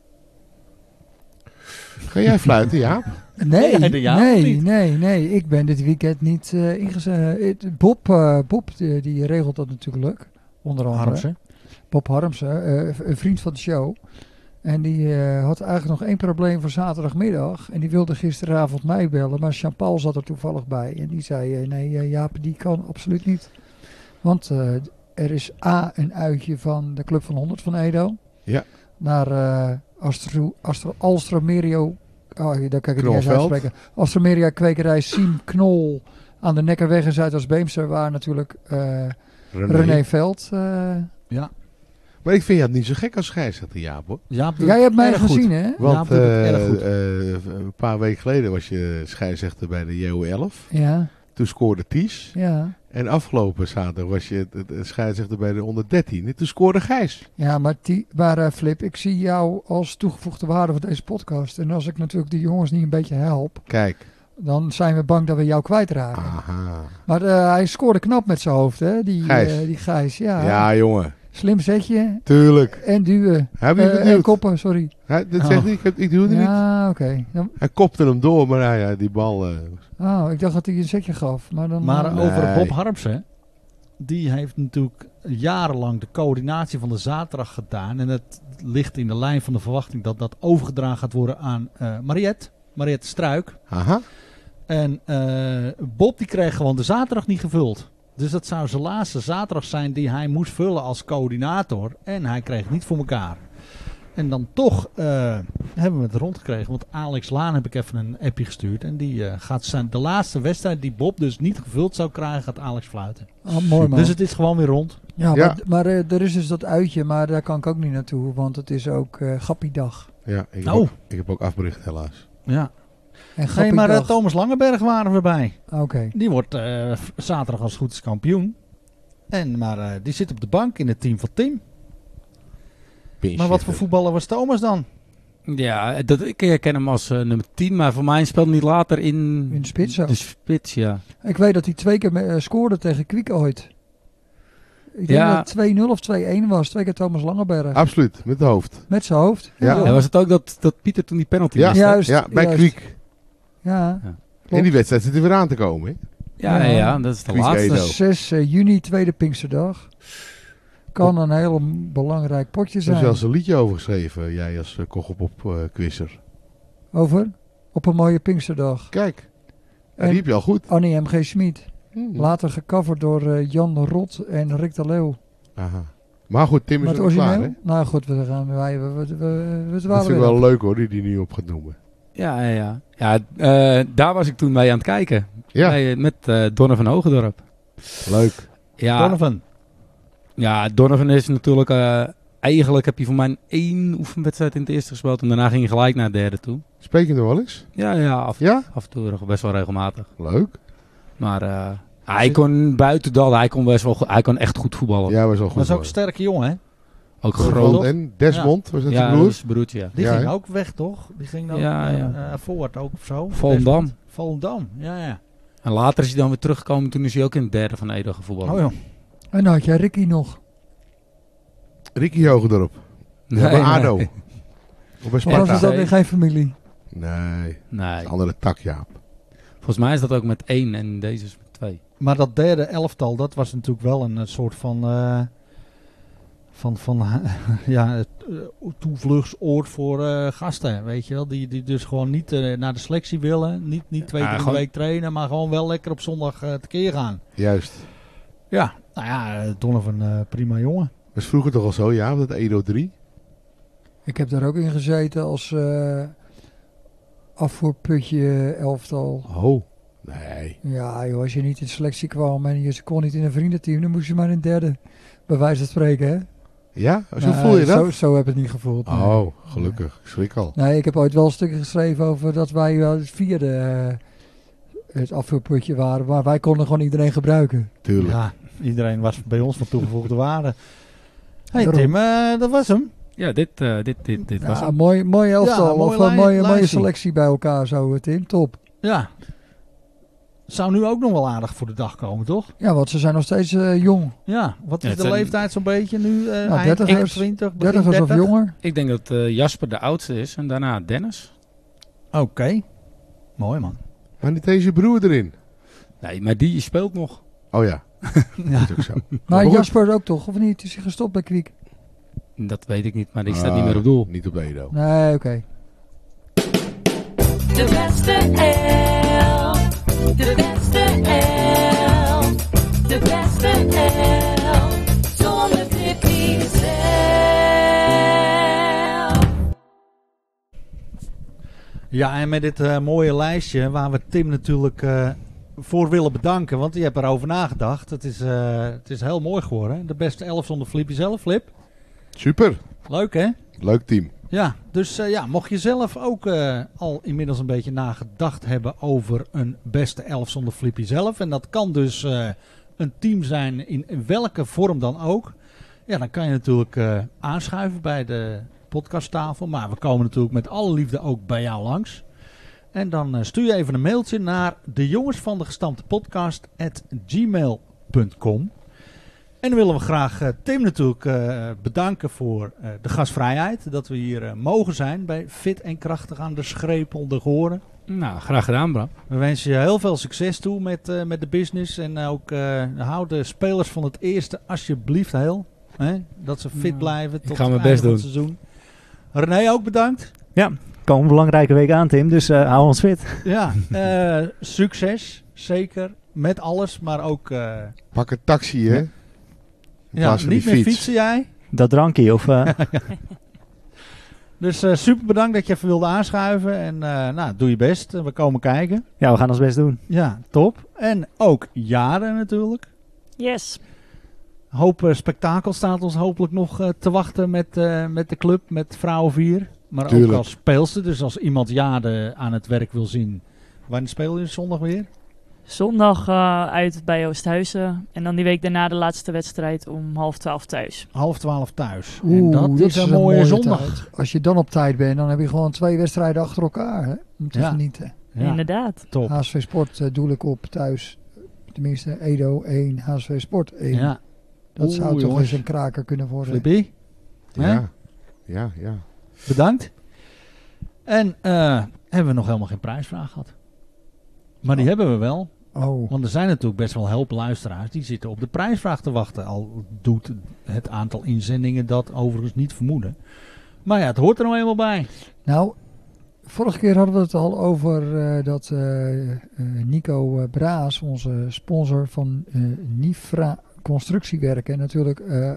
Ga jij fluiten, ja? Nee, Ja, de ja of nee, niet? nee, nee. Ik ben dit weekend niet uh, ingezet. Bob, uh, Bob die, die regelt dat natuurlijk. Onder andere. Harmsen. Bob Harmsen, uh, een vriend van de show. En die uh, had eigenlijk nog één probleem voor zaterdagmiddag. En die wilde gisteravond mij bellen. Maar Jean-Paul zat er toevallig bij. En die zei, uh, nee uh, Jaap, die kan absoluut niet. Want uh, er is A, een uitje van de Club van honderd van Edo. Ja. Naar uh, Astro, Astro, Alstromerio. Oh, daar kan ik het niet eens Knolveld. uitspreken. Alstromeria kwekerij Siem Knol aan de Nekkerweg in Zuidoost-Beemster. Waar natuurlijk uh, René. René Veld... Uh, Ja. Maar ik vind jou niet zo gek als scheidsrechter, Jaap, hoor. Jaap doet jij hebt mij erg goed. gezien, hè? Want doet het eh, erg goed. eh, een paar weken geleden was je scheidsrechter bij de J O elf. Ja, Toen scoorde Ties. ja. En afgelopen zaterdag was je het, het, het scheidsrechter bij de onder dertien. En toen scoorde Gijs. Ja, maar, die, maar uh, Flip, ik zie jou als toegevoegde waarde van deze podcast. En als ik natuurlijk die jongens niet een beetje help, Kijk. dan zijn we bang dat we jou kwijtraken. Aha. Maar uh, hij scoorde knap met zijn hoofd, hè? Die Gijs. Uh, die Gijs, ja. Ja, jongen. Slim zetje Tuurlijk. en duwen. Heb je Uh, het en geduwd? koppen, sorry. Hij, dat Oh. zegt hij, ik, heb- ik doe het niet. Ja, oké. Okay. Dan- Hij kopte hem door, maar nou ja, die bal... eh, Oh, ik dacht dat hij een zetje gaf. Maar, dan, Maar uh, Nee. over Bob Harmsen, die heeft natuurlijk jarenlang de coördinatie van de zaterdag gedaan. En het ligt in de lijn van de verwachting dat dat overgedragen gaat worden aan uh, Mariette. Mariette Struik. aha. En uh, Bob die kreeg gewoon de zaterdag niet gevuld. Dus dat zou zijn laatste zaterdag zijn die hij moest vullen als coördinator. En hij kreeg het niet voor elkaar. En dan toch uh, hebben we het rondgekregen. Want Alex Laan heb ik even een appje gestuurd. En die uh, gaat zijn de laatste wedstrijd die Bob dus niet gevuld zou krijgen, gaat Alex fluiten. Oh, mooi man. Dus het is gewoon weer rond. Ja, Ja. maar, maar uh, er is dus dat uitje, maar daar kan ik ook niet naartoe. Want het is ook uh, Gappiedag. Ja, ik heb, Oh. ook, ik heb ook afbericht helaas. Ja. En Nee, maar uh, Gappiedag... Thomas Langeberg waren we bij. Oké. Die wordt uh, zaterdag als het goed is kampioen. En, maar uh, die zit op de bank in het team van Tim. Maar wat voor voetballer was Thomas dan? Ja, dat, ik herken hem als uh, nummer tien, maar voor mij speelde hij niet later in, In de spits zo. de spits, ja. Ik weet dat hij twee keer me- uh, scoorde tegen Kwiek ooit. Ik denk Ja. dat het twee nul of twee-een was. Twee keer Thomas Langeberg. Absoluut, met de hoofd. Met zijn hoofd. Ja. Ja, was het ook dat, dat Pieter toen die penalty Ja. miste? Juist. Ja, bij juist. Kwiek. Ja. En die wedstrijd zit er weer aan te komen. Hè? Ja, ja, ja, dat is de Kwiek laatste. Edo. zes juni, tweede Pinksterdag. Kan een heel belangrijk potje Er is zijn. zelfs een liedje over geschreven, jij als uh, Koggelpop-quizzer. Over? Op een mooie Pinksterdag. Kijk, En die heb je al goed. Annie M G. Schmid. Hmm. Later gecoverd door uh, Jan Rot en Rick de Leeuw. Aha. Maar goed, Tim is Met er nog klaar, hè? origineel? Nou goed, we gaan wij, we, we, we, we Dat dwalen vind ik weer wel af. leuk hoor, die die nu op gaat noemen. Ja, ja, ja. ja uh, daar was ik toen mee aan het kijken. Ja, Bij, uh, met uh, Donner van Hogendorp. leuk. Ja, Donovan. ja, Donovan is natuurlijk... Uh, eigenlijk heb je voor mij één oefenwedstrijd in het eerste gespeeld. En daarna ging je gelijk naar het derde toe. Spreek je hem nog wel eens? Ja, ja, af, Ja? af en toe best wel regelmatig. Leuk. Maar uh, hij kon buiten dat, hij kon best wel, go- hij kon echt goed voetballen. Ja, was wel goed. Dat is ook hoor. een sterke jongen, hè? Ook Groot. groot. En Desmond, was dat Ja, zijn dat broer? is zijn broertje, ja. Die Ja, ging hè? ook weg, toch? Die ging dan Ja, uh, ja. uh, voort ook of zo. Volendam. Volendam, ja, ja. En later is hij dan weer teruggekomen. Toen is hij ook in het derde van Edo gevoetbald. Oh joh. En dan had jij Ricky nog. Ricky Hogendorp. Nee, Ja, bij nee. ADO. Of bij Of was Sparta. het dan weer geen familie? Nee, Nee. een andere tak, Jaap. Volgens mij is dat ook met één en deze is met twee. Maar dat derde elftal, dat was natuurlijk wel een, eh, soort van... eh, van, van ja, het, eh, toevluchtsoord voor eh, gasten, weet je wel. Die, die dus gewoon niet eh, naar de selectie willen. Niet, niet twee Ja, keer in de gewoon- week trainen, maar gewoon wel lekker op zondag uh, tekeer gaan. Juist. Ja, nou ja, eh, Donovan, uh, prima jongen. Was vroeger toch al zo, ja, dat Edo drie? Ik heb daar ook in gezeten als uh, afvoerputje elftal. Oh, nee. Ja, joh, als je niet in de selectie kwam en je kon niet in een vriendenteam, dan moest je maar in derde. Bij wijze van spreken, hè? Ja? Zo Nee, voel je dat? Zo, zo heb ik het niet gevoeld. nee. Oh, gelukkig. Ik schrik al. Nee, ik heb ooit wel een stukje geschreven over dat wij wel het vierde uh, het afvoerputje waren. Maar wij konden gewoon iedereen gebruiken. Tuurlijk. Ja, iedereen was bij ons van toegevoegde waarde. Hey Daarom. Tim, uh, dat was hem. Ja, dit, uh, dit, dit, dit was Ja, hem. mooi, mooi elftal. Ja, mooi of een lijn- mooie, mooie lijstje. selectie bij elkaar zo, Tim. Top. Ja. Zou nu ook nog wel aardig voor de dag komen, toch? Ja, want ze zijn nog steeds uh, jong. Ja, wat Ja, is het de zijn- leeftijd zo'n beetje nu? Uh, Nou, eind dertigers. twintig, begin dertigers of dertig? jonger. Ik denk dat uh, Jasper de oudste is en daarna Dennis. Oké. Okay. Mooi man. Maar niet eens je broer erin. Nee, maar die speelt nog. Oh ja, Ja. dat is ook zo. Maar Maar goed. Jasper ook toch, of niet? Is hij gestopt bij Kwiek? Dat weet ik niet, maar die Ah, staat niet meer op doel. Niet op de Edo. Nee, oké. Okay. De beste elf. De beste elf. De beste elf. Zonder Tippy zelf. Ja, en met dit uh, mooie lijstje waar we Tim natuurlijk uh, voor willen bedanken. Want die heeft erover nagedacht. Het is, uh, het is heel mooi geworden. De beste elf zonder Flippy zelf, Flip. Super. Leuk hè? Leuk team. Ja, dus uh, ja, mocht je zelf ook uh, al inmiddels een beetje nagedacht hebben over een beste elf zonder Flippy zelf. En dat kan dus uh, een team zijn in, in welke vorm dan ook. Ja, dan kan je natuurlijk uh, aanschuiven bij de podcasttafel. Maar we komen natuurlijk met alle liefde ook bij jou langs. En dan uh, stuur je even een mailtje naar de jongens van de gestampte podcast at gmail punt com. En dan willen we graag uh, Tim natuurlijk uh, bedanken voor uh, de gastvrijheid. Dat we hier uh, mogen zijn bij Fit en Krachtig aan de Schreepel de Goren. Nou, graag gedaan, Bram. We wensen je heel veel succes toe met, uh, met de business. En ook uh, hou de spelers van het eerste alsjeblieft heel. Hè? Dat ze fit blijven tot ga het mijn einde best van het doen. seizoen. René ook bedankt. Ja, komen een belangrijke week aan, Tim. Dus uh, hou ons fit. Ja, uh, succes. Zeker. Met alles, maar ook... Uh, Pak een taxi, hè? In ja, plaats van niet die meer fiets. fietsen jij. Dat drankje of... Uh... Dus uh, super bedankt dat je even wilde aanschuiven. En uh, nou, doe je best. We komen kijken. Ja, we gaan ons best doen. Ja, top. En ook Jaren natuurlijk. Yes. Een hoop uh, spektakel staat ons hopelijk nog uh, te wachten met, uh, met de club, met Vrouwen vier. Maar Tuurlijk. ook als speelster. Dus als iemand Jade aan het werk wil zien. Wanneer speel je zondag weer? Zondag uh, uit bij Oosthuizen. En dan die week daarna de laatste wedstrijd om half twaalf thuis. Half twaalf thuis. Oeh, en dat, is een mooie, zondag. Tijd. Als je dan op tijd bent, dan heb je gewoon twee wedstrijden achter elkaar. Hè? Om te Ja. genieten. Ja, Inderdaad. top. H S V Sport uh, doel ik op thuis. Tenminste, Edo één, H S V Sport één. Ja. Dat Oeh, zou toch jongens. eens een kraker kunnen worden. Flippy, Hè? Ja, ja, ja. bedankt. En eh, hebben we nog helemaal geen prijsvraag gehad. Maar die Oh. hebben we wel. Oh, Want er zijn natuurlijk best wel heel veel luisteraars die zitten op de prijsvraag te wachten. Al doet het aantal inzendingen dat overigens niet vermoeden. Maar ja, het hoort er nou eenmaal bij. nou, vorige keer hadden we het al over uh, dat uh, uh, Nico uh, Braas, onze sponsor van uh, Nifra Constructiewerken, en natuurlijk uh,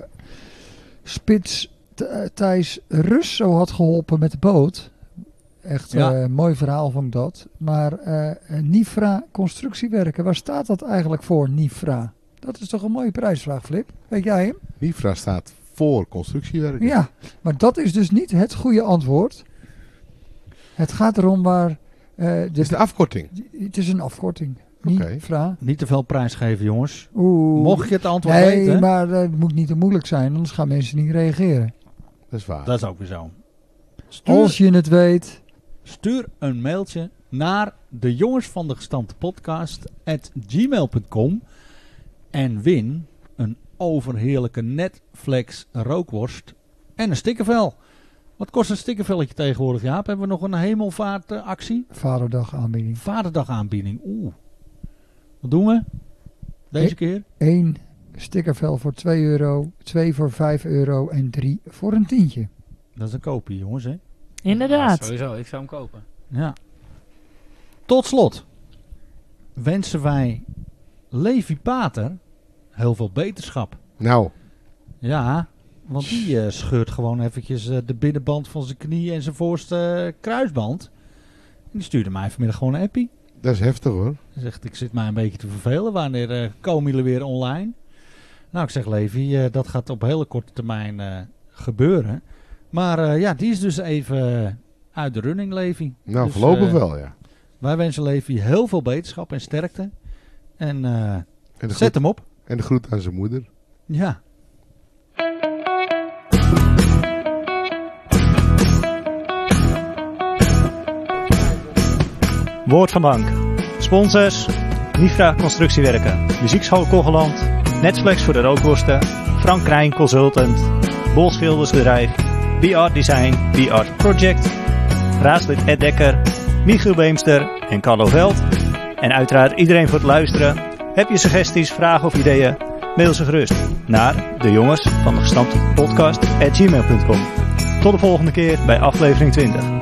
Spits Th- Thijs Rus zo had geholpen met de boot. Echt Ja. een mooi verhaal vond ik dat. Maar uh, Nifra Constructiewerken, waar staat dat eigenlijk voor, Nifra? Dat is toch een mooie prijsvraag, Flip? Weet jij hem? Nifra staat voor constructiewerken. Ja, maar dat is dus niet het goede antwoord. Het gaat erom waar... Uh, de, Is de afkorting? het is een afkorting. Oké. Nifra. Niet te veel prijs geven, jongens. Oeh. Mocht je het antwoord Nee, weten, maar uh, het moet niet te moeilijk zijn, anders gaan mensen niet reageren. Dat is waar. dat is ook weer zo. Stuur, Als je het weet... stuur een mailtje naar de jongens van de gestampte podcast at gmail punt com en win een overheerlijke Netflix rookworst en een stickervel. Wat kost een stickervelletje tegenwoordig, Jaap? Hebben we nog een hemelvaartactie? Vaderdag aanbieding. Vaderdag aanbieding. Oeh. Wat doen we? Deze Ik- keer? Eén stickervel voor twee euro, twee voor vijf euro en drie voor een tientje. Dat is een kopie, jongens, hè? Inderdaad. Ja, sowieso, ik zou hem kopen. Ja. Tot slot wensen wij Levi Pater heel veel beterschap. Nou, Ja, want die eh, scheurt gewoon eventjes eh, de binnenband van zijn knie en zijn voorste eh, kruisband. En die stuurde mij vanmiddag gewoon een appie. dat is heftig hoor. Hij zegt, ik zit mij een beetje te vervelen. Wanneer eh, komen jullie weer online? Nou, ik zeg, Levi, eh, dat gaat op hele korte termijn eh, gebeuren. Maar eh, ja, die is dus even eh, uit de running, Levi. Nou, Dus, voorlopig eh, wel, ja. Wij wensen Levi heel veel beterschap en sterkte. En eh, En de, zet groet, hem op. en de groet aan zijn moeder. Ja. Woord van dank. Sponsors: Nifra Constructiewerken, Muziekschool Kogeland, Netflix voor de rookworsten, Frank Krijn Consultant, Bol Schildersbedrijf, B-Art Design, B-Art Project, raadslid Ed Dekker, Michiel Beemster en Carlo Veld. En uiteraard iedereen voor het luisteren. Heb je suggesties, vragen of ideeën? Mail ze gerust naar de jongens van de gestampte podcast at gmail punt com. Tot de volgende keer bij aflevering twintig.